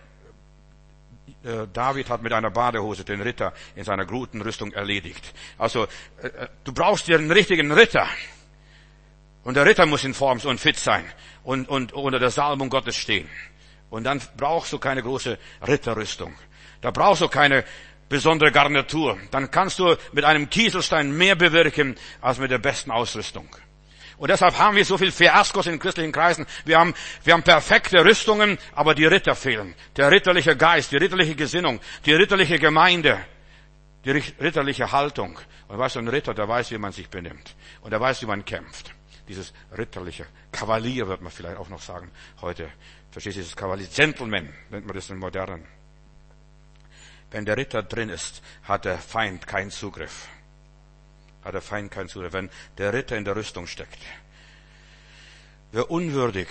äh, David hat mit einer Badehose den Ritter in seiner guten Rüstung erledigt. Also, äh, du brauchst dir einen richtigen Ritter. Und der Ritter muss in Form und fit sein und, und unter der Salbung Gottes stehen. Und dann brauchst du keine große Ritterrüstung. Da brauchst du keine besondere Garnitur. Dann kannst du mit einem Kieselstein mehr bewirken als mit der besten Ausrüstung. Und deshalb haben wir so viel Fiaskos in christlichen Kreisen. Wir haben, wir haben perfekte Rüstungen, aber die Ritter fehlen. Der ritterliche Geist, die ritterliche Gesinnung, die ritterliche Gemeinde, die ritterliche Haltung. Und weißt du, ein Ritter, der weiß, wie man sich benimmt. Und der weiß, wie man kämpft. Dieses ritterliche Kavalier wird man vielleicht auch noch sagen heute. Verstehst du, dieses Kavalier? Gentleman nennt man das im Modernen. Wenn der Ritter drin ist, hat der Feind keinen Zugriff. Hat der Feind keinen Zugriff. Wenn der Ritter in der Rüstung steckt. Wer unwürdig.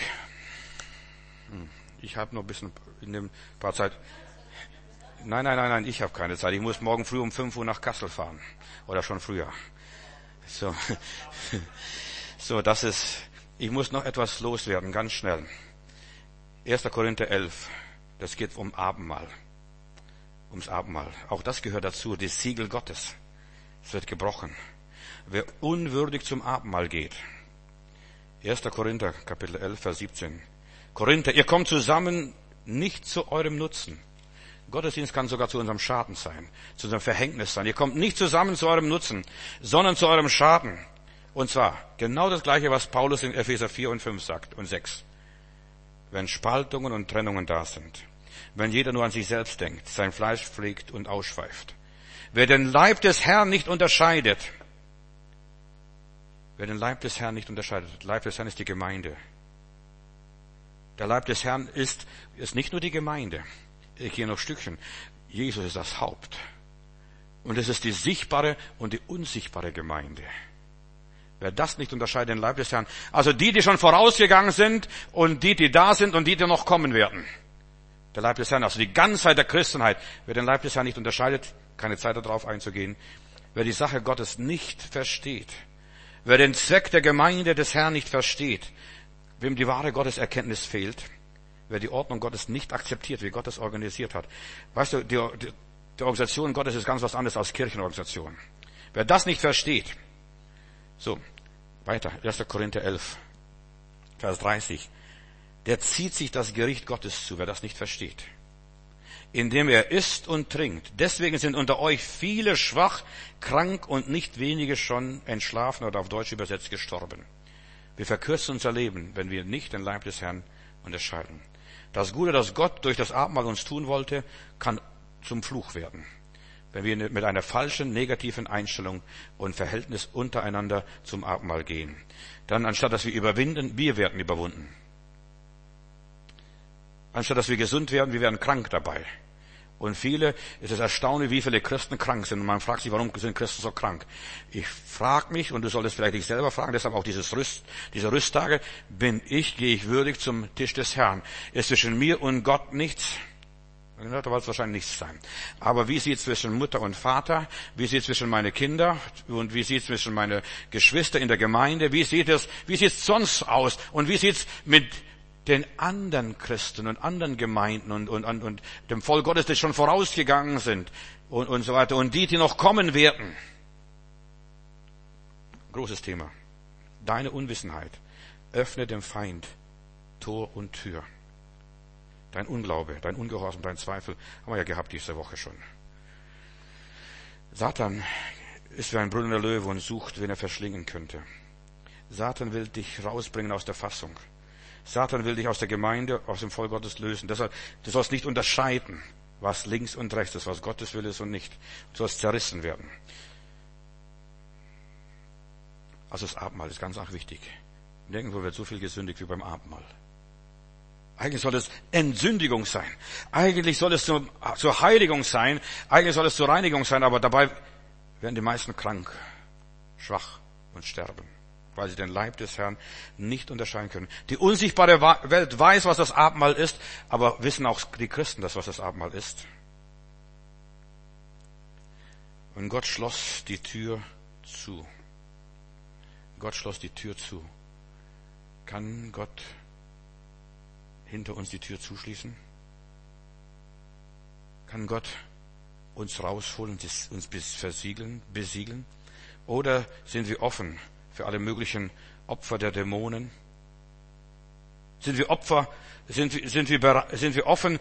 Ich habe noch ein bisschen in dem paar Zeit. Nein, nein, nein, nein, ich habe keine Zeit. Ich muss morgen früh um fünf Uhr nach Kassel fahren. Oder schon früher. So. So, das ist, ich muss noch etwas loswerden, ganz schnell. erster Korinther elf, das geht um Abendmahl. Ums Abendmahl. Auch das gehört dazu, das Siegel Gottes. Es wird gebrochen. Wer unwürdig zum Abendmahl geht. erster Korinther, Kapitel elf, Vers siebzehn. Korinther, ihr kommt zusammen nicht zu eurem Nutzen. Gottesdienst kann sogar zu unserem Schaden sein, zu unserem Verhängnis sein. Ihr kommt nicht zusammen zu eurem Nutzen, sondern zu eurem Schaden. Und zwar genau das Gleiche, was Paulus in Epheser vier und fünf sagt und sechs. Wenn Spaltungen und Trennungen da sind, wenn jeder nur an sich selbst denkt, sein Fleisch pflegt und ausschweift, wer den Leib des Herrn nicht unterscheidet, wer den Leib des Herrn nicht unterscheidet, Leib des Herrn ist die Gemeinde. Der Leib des Herrn ist, ist nicht nur die Gemeinde. Ich gehe noch ein Stückchen. Jesus ist das Haupt. Und es ist die sichtbare und die unsichtbare Gemeinde. Wer das nicht unterscheidet, den Leib des Herrn. Also die, die schon vorausgegangen sind und die, die da sind und die, die noch kommen werden. Der Leib des Herrn, also die Ganzheit der Christenheit. Wer den Leib des Herrn nicht unterscheidet, keine Zeit darauf einzugehen. Wer die Sache Gottes nicht versteht. Wer den Zweck der Gemeinde des Herrn nicht versteht. Wem die wahre Gotteserkenntnis fehlt. Wer die Ordnung Gottes nicht akzeptiert, wie Gott es organisiert hat. Weißt du, die, die, die Organisation Gottes ist ganz was anderes als Kirchenorganisation. Wer das nicht versteht. So, weiter, erster Korinther elf, Vers dreißig. Der zieht sich das Gericht Gottes zu, wer das nicht versteht. Indem er isst und trinkt. Deswegen sind unter euch viele schwach, krank und nicht wenige schon entschlafen oder auf Deutsch übersetzt gestorben. Wir verkürzen unser Leben, wenn wir nicht den Leib des Herrn unterscheiden. Das Gute, das Gott durch das Abendmahl uns tun wollte, kann zum Fluch werden. Wenn wir mit einer falschen, negativen Einstellung und Verhältnis untereinander zum Abendmahl gehen. Dann, anstatt dass wir überwinden, wir werden überwunden. Anstatt dass wir gesund werden, wir werden krank dabei. Und viele, es ist erstaunlich, wie viele Christen krank sind. Und man fragt sich, warum sind Christen so krank? Ich frage mich, und du solltest vielleicht dich selber fragen, deshalb auch dieses Rüst, diese Rüsttage, bin ich, gehe ich würdig zum Tisch des Herrn? Ist zwischen mir und Gott nichts? Da wird es wahrscheinlich nichts sein. Aber wie sieht es zwischen Mutter und Vater? Wie sieht es zwischen meine Kinder? Und wie sieht es zwischen meine Geschwister in der Gemeinde? Wie sieht es, wie sieht es sonst aus? Und wie sieht es mit den anderen Christen und anderen Gemeinden und, und, und, und dem Volk Gottes, die schon vorausgegangen sind und, und so weiter. Und die, die noch kommen werden. Großes Thema. Deine Unwissenheit öffne dem Feind Tor und Tür. Dein Unglaube, dein Ungehorsam, dein Zweifel haben wir ja gehabt diese Woche schon. Satan ist wie ein brüllender Löwe und sucht, wen er verschlingen könnte. Satan will dich rausbringen aus der Fassung. Satan will dich aus der Gemeinde, aus dem Volk Gottes lösen. Deshalb, du sollst nicht unterscheiden, was links und rechts ist, was Gottes Wille ist und nicht. Du sollst zerrissen werden. Also das Abendmahl ist ganz arg wichtig. Nirgendwo wird so viel gesündigt wie beim Abendmahl. Eigentlich soll es Entsündigung sein. Eigentlich soll es zur, zur Heiligung sein. Eigentlich soll es zur Reinigung sein. Aber dabei werden die meisten krank, schwach und sterben. weil sie den Leib des Herrn nicht unterscheiden können. Die unsichtbare Welt weiß, was das Abendmahl ist, aber wissen auch die Christen das, was das Abendmahl ist. Und Gott schloss die Tür zu. Gott schloss die Tür zu. Kann Gott hinter uns die Tür zuschließen? Kann Gott uns rausholen und uns bis versiegeln, besiegeln? Oder sind wir offen für alle möglichen Opfer der Dämonen? Sind wir Opfer, sind wir, sind wir, sind wir offen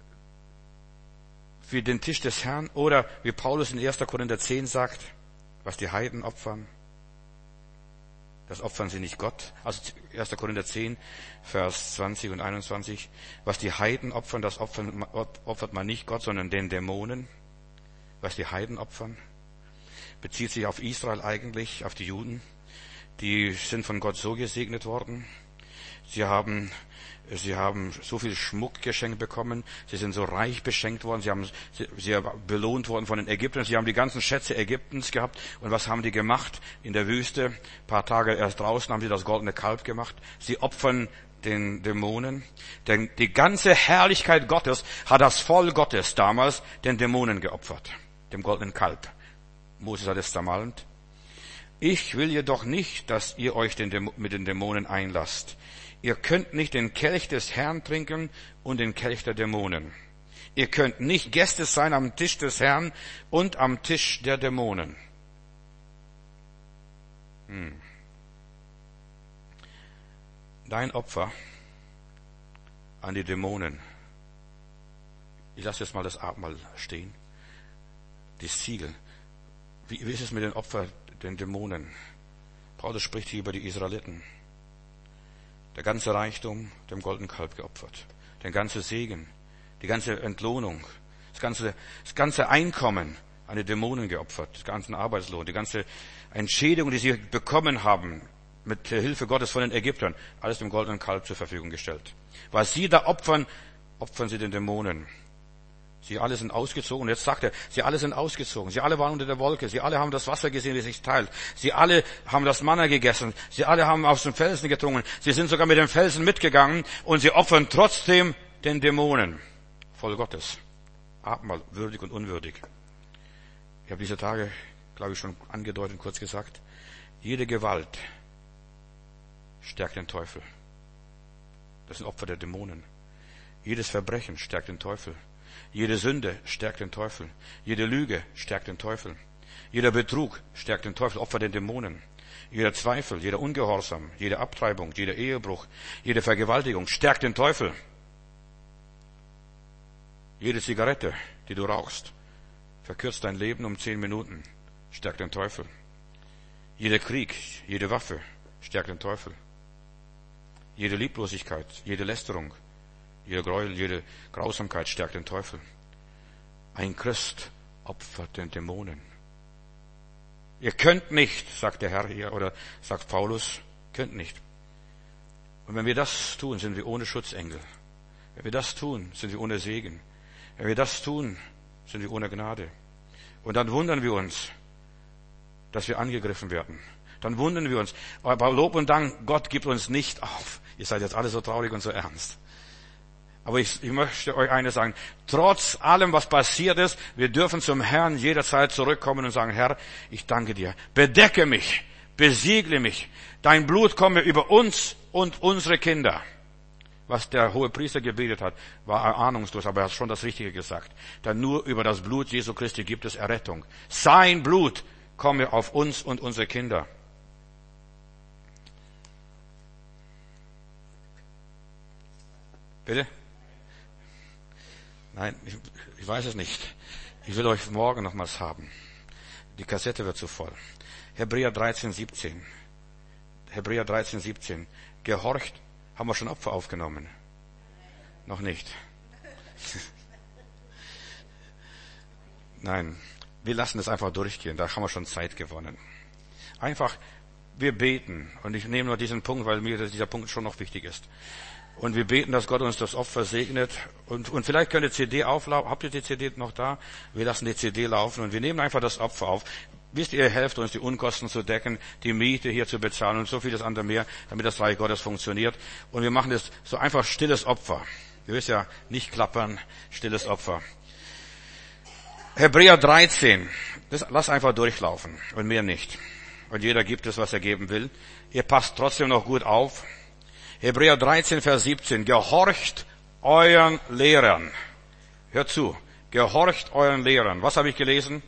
für den Tisch des Herrn? Oder wie Paulus in erster Korinther zehn sagt, was die Heiden opfern, das opfern sie nicht Gott. Also erster Korinther zehn, Vers zwanzig und einundzwanzig. Was die Heiden opfern, das opfern, opfert man nicht Gott, sondern den Dämonen. Was die Heiden opfern, bezieht sich auf Israel eigentlich, auf die Juden. Die sind von Gott so gesegnet worden. Sie haben, sie haben so viel Schmuck geschenkt bekommen. Sie sind so reich beschenkt worden. Sie haben, sie, sie haben belohnt worden von den Ägyptern. Sie haben die ganzen Schätze Ägyptens gehabt. Und was haben die gemacht? In der Wüste, ein paar Tage erst draußen, haben sie das goldene Kalb gemacht. Sie opfern den Dämonen. Denn die ganze Herrlichkeit Gottes hat das Volk Gottes damals den Dämonen geopfert. Dem goldenen Kalb. Moses hat es zermalmt. Ich will jedoch nicht, dass ihr euch den, mit den Dämonen einlasst. Ihr könnt nicht den Kelch des Herrn trinken und den Kelch der Dämonen. Ihr könnt nicht Gäste sein am Tisch des Herrn und am Tisch der Dämonen. Hm. Dein Opfer an die Dämonen. Ich lasse jetzt mal das Abendmahl stehen. Die Siegel. Wie, wie ist es mit den Opfern, den Dämonen? Paulus spricht hier über die Israeliten. Der ganze Reichtum dem goldenen Kalb geopfert. Der ganze Segen, die ganze Entlohnung, das ganze, das ganze Einkommen an die Dämonen geopfert, den ganzen Arbeitslohn, die ganze Entschädigung, die sie bekommen haben, mit der Hilfe Gottes von den Ägyptern, alles dem goldenen Kalb zur Verfügung gestellt. Was sie da opfern, opfern sie den Dämonen. Sie alle sind ausgezogen. Und jetzt sagt er, sie alle sind ausgezogen. Sie alle waren unter der Wolke. Sie alle haben das Wasser gesehen, wie es sich teilt. Sie alle haben das Manna gegessen. Sie alle haben aus dem Felsen getrunken. Sie sind sogar mit dem Felsen mitgegangen. Und sie opfern trotzdem den Dämonen. Voll Gottes. Abendmahl, würdig und unwürdig. Ich habe diese Tage, glaube ich, schon angedeutet, kurz gesagt. Jede Gewalt stärkt den Teufel. Das sind Opfer der Dämonen. Jedes Verbrechen stärkt den Teufel. Jede Sünde stärkt den Teufel. Jede Lüge stärkt den Teufel. Jeder Betrug stärkt den Teufel, Opfer den Dämonen. Jeder Zweifel, jeder Ungehorsam, jede Abtreibung, jeder Ehebruch, jede Vergewaltigung stärkt den Teufel. Jede Zigarette, die du rauchst, verkürzt dein Leben um zehn Minuten, stärkt den Teufel. Jeder Krieg, jede Waffe stärkt den Teufel. Jede Lieblosigkeit, jede Lästerung, jeder Gräuel, jede Grausamkeit stärkt den Teufel. Ein Christ opfert den Dämonen. Ihr könnt nicht, sagt der Herr hier, oder sagt Paulus, könnt nicht. Und wenn wir das tun, sind wir ohne Schutzengel. Wenn wir das tun, sind wir ohne Segen. Wenn wir das tun, sind wir ohne Gnade. Und dann wundern wir uns, dass wir angegriffen werden. Dann wundern wir uns. Aber Lob und Dank, Gott gibt uns nicht auf. Ihr seid jetzt alle so traurig und so ernst. Aber ich, ich möchte euch eines sagen. Trotz allem, was passiert ist, wir dürfen zum Herrn jederzeit zurückkommen und sagen, Herr, ich danke dir. Bedecke mich, besiegle mich. Dein Blut komme über uns und unsere Kinder. Was der hohe Priester gebetet hat, war ahnungslos, aber er hat schon das Richtige gesagt. Denn nur über das Blut Jesu Christi gibt es Errettung. Sein Blut komme auf uns und unsere Kinder. Bitte? Nein, ich, ich weiß es nicht. Ich will euch morgen nochmals haben. Die Kassette wird zu voll. Hebräer dreizehn, siebzehn. Hebräer dreizehn, siebzehn. Gehorcht. Haben wir schon Opfer aufgenommen? Noch nicht. Nein, wir lassen es einfach durchgehen. Da haben wir schon Zeit gewonnen. Einfach, wir beten. Und ich nehme nur diesen Punkt, weil mir dieser Punkt schon noch wichtig ist. Und wir beten, dass Gott uns das Opfer segnet. Und, und vielleicht könnt ihr C D auflaufen. Habt ihr die C D noch da? Wir lassen die C D laufen und wir nehmen einfach das Opfer auf. Wisst ihr, ihr helft uns, die Unkosten zu decken, die Miete hier zu bezahlen und so vieles andere mehr, damit das Reich Gottes funktioniert. Und wir machen das so einfach stilles Opfer. Ihr wisst ja, nicht klappern, stilles Opfer. Hebräer dreizehn. Das lass einfach durchlaufen und mehr nicht. Und jeder gibt es, was er geben will. Ihr passt trotzdem noch gut auf. Hebräer dreizehn, Vers siebzehn. Gehorcht euren Lehrern. Hört zu. Gehorcht euren Lehrern. Was habe ich gelesen?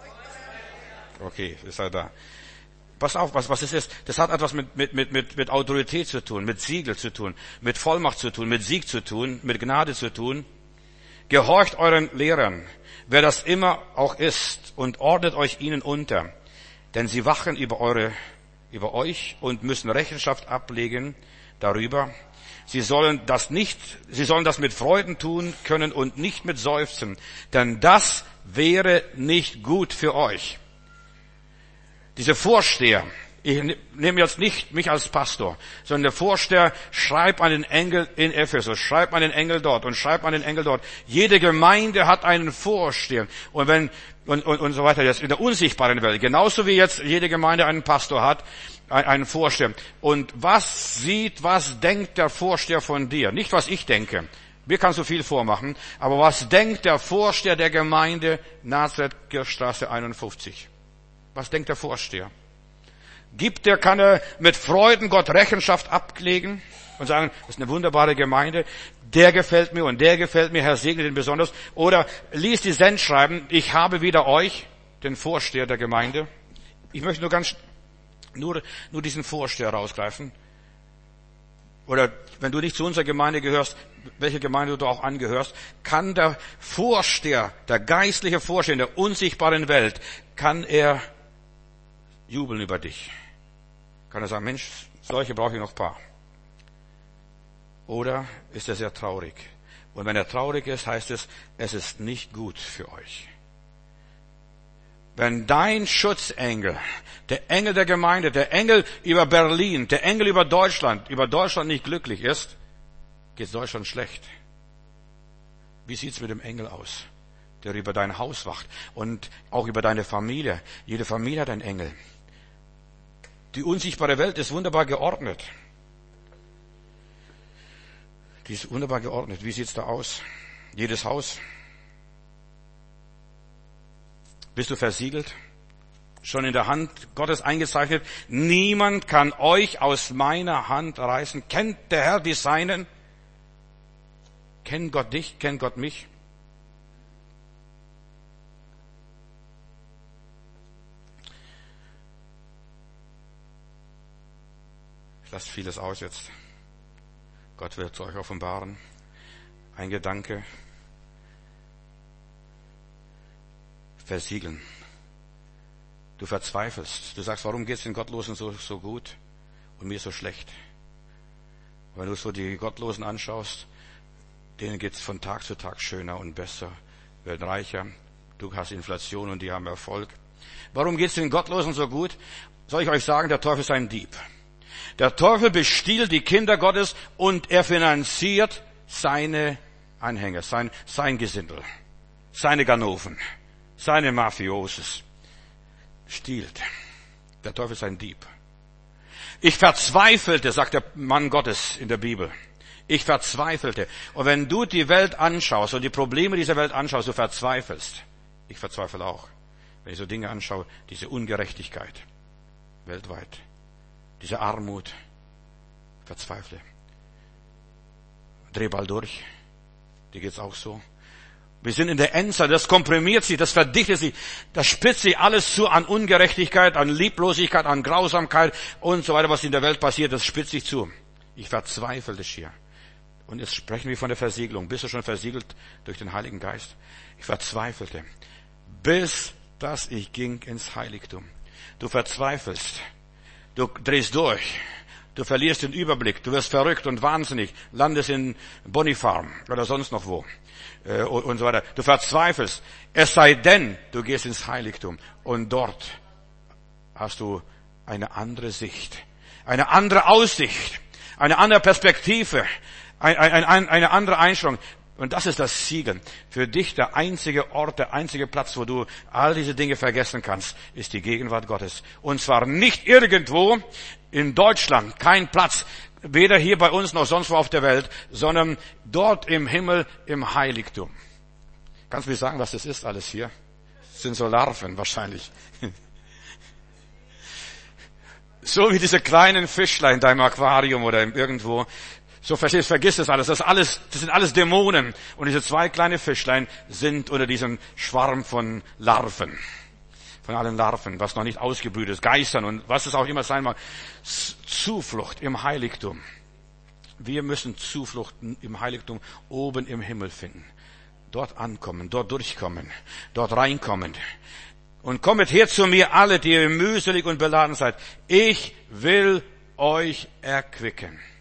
Okay, ist er da. Pass auf, was, was ist das? Das hat etwas mit, mit, mit, mit, mit Autorität zu tun, mit Siegel zu tun, mit Vollmacht zu tun, mit Sieg zu tun, mit Gnade zu tun. Gehorcht euren Lehrern, wer das immer auch ist, und ordnet euch ihnen unter. Denn sie wachen über eure, über euch und müssen Rechenschaft ablegen darüber. Sie sollen das nicht, sie sollen das mit Freuden tun können und nicht mit Seufzen. Denn das wäre nicht gut für euch. Diese Vorsteher, ich nehme jetzt nicht mich als Pastor, sondern der Vorsteher schreibt an den Engel in Ephesus, schreibt an den Engel dort und schreibt an den Engel dort. Jede Gemeinde hat einen Vorsteher. Und wenn, und, und, und so weiter, jetzt in der unsichtbaren Welt, genauso wie jetzt jede Gemeinde einen Pastor hat, einen Vorsteher. Und was sieht, was denkt der Vorsteher von dir? Nicht, was ich denke. Mir kann so viel vormachen. Aber was denkt der Vorsteher der Gemeinde Nazareth, Kirchstraße einundfünfzig? Was denkt der Vorsteher? Gibt er, kann er mit Freuden Gott Rechenschaft ablegen und sagen, das ist eine wunderbare Gemeinde, der gefällt mir und der gefällt mir, Herr segne den besonders. Oder liest die Sendschreiben, ich habe wieder euch, den Vorsteher der Gemeinde. Ich möchte nur ganz, nur, nur diesen Vorsteher rausgreifen. Oder wenn du nicht zu unserer Gemeinde gehörst, welche Gemeinde du auch angehörst, kann der Vorsteher, der geistliche Vorsteher in der unsichtbaren Welt, kann er jubeln über dich. Kann er sagen, Mensch, solche brauche ich noch ein paar. Oder ist er sehr traurig? Und wenn er traurig ist, heißt es, es ist nicht gut für euch. Wenn dein Schutzengel, der Engel der Gemeinde, der Engel über Berlin, der Engel über Deutschland, über Deutschland nicht glücklich ist, geht Deutschland schlecht. Wie sieht's mit dem Engel aus, der über dein Haus wacht und auch über deine Familie? Jede Familie hat einen Engel. Die unsichtbare Welt ist wunderbar geordnet. Die ist wunderbar geordnet. Wie sieht's da aus? Jedes Haus. Bist du versiegelt? Schon in der Hand Gottes eingezeichnet? Niemand kann euch aus meiner Hand reißen. Kennt der Herr die Seinen? Kennt Gott dich? Kennt Gott mich? Ich lasse vieles aus jetzt. Gott wird es euch offenbaren. Ein Gedanke. Versiegeln. Du verzweifelst. Du sagst, warum geht es den Gottlosen so, so gut und mir so schlecht? Wenn du so die Gottlosen anschaust, denen geht es von Tag zu Tag schöner und besser, werden reicher. Du hast Inflation und die haben Erfolg. Warum geht es den Gottlosen so gut? Soll ich euch sagen, der Teufel ist ein Dieb. Der Teufel bestiehlt die Kinder Gottes und er finanziert seine Anhänger, sein, sein Gesindel, seine Ganoven, seine Mafioses. Stiehlt. Der Teufel ist ein Dieb. Ich verzweifelte, sagt der Mann Gottes in der Bibel. Ich verzweifelte. Und wenn du die Welt anschaust und die Probleme dieser Welt anschaust, du verzweifelst. Ich verzweifle auch. Wenn ich so Dinge anschaue, diese Ungerechtigkeit weltweit, diese Armut, verzweifle. Dreh bald durch. Dir geht's auch so. Wir sind in der Endzeit, das komprimiert sich, das verdichtet sich, das spitzt sich alles zu an Ungerechtigkeit, an Lieblosigkeit, an Grausamkeit und so weiter, was in der Welt passiert, das spitzt sich zu. Ich verzweifle das hier. Und jetzt sprechen wir von der Versiegelung. Bist du schon versiegelt durch den Heiligen Geist? Ich verzweifelte, bis dass ich ging ins Heiligtum. Du verzweifelst, du drehst durch, du verlierst den Überblick, du wirst verrückt und wahnsinnig, landest in Bonifarm oder sonst noch wo. Und so weiter. Du verzweifelst. Es sei denn, du gehst ins Heiligtum und dort hast du eine andere Sicht, eine andere Aussicht, eine andere Perspektive, ein, ein, ein, eine andere Einstellung. Und das ist das Siegel. Für dich der einzige Ort, der einzige Platz, wo du all diese Dinge vergessen kannst, ist die Gegenwart Gottes. Und zwar nicht irgendwo in Deutschland, kein Platz, weder hier bei uns noch sonst wo auf der Welt, sondern dort im Himmel, im Heiligtum. Kannst du mir sagen, was das ist alles hier? Das sind so Larven wahrscheinlich. So wie diese kleinen Fischlein in deinem Aquarium oder irgendwo. So verstehst, vergiss das alles. Das ist alles, das sind alles Dämonen. Und diese zwei kleine Fischlein sind unter diesem Schwarm von Larven. Von allen Larven, was noch nicht ausgebrütet ist, Geistern und was es auch immer sein mag. Zuflucht im Heiligtum. Wir müssen Zuflucht im Heiligtum oben im Himmel finden. Dort ankommen, dort durchkommen, dort reinkommen. Und kommet her zu mir alle, die ihr mühselig und beladen seid. Ich will euch erquicken.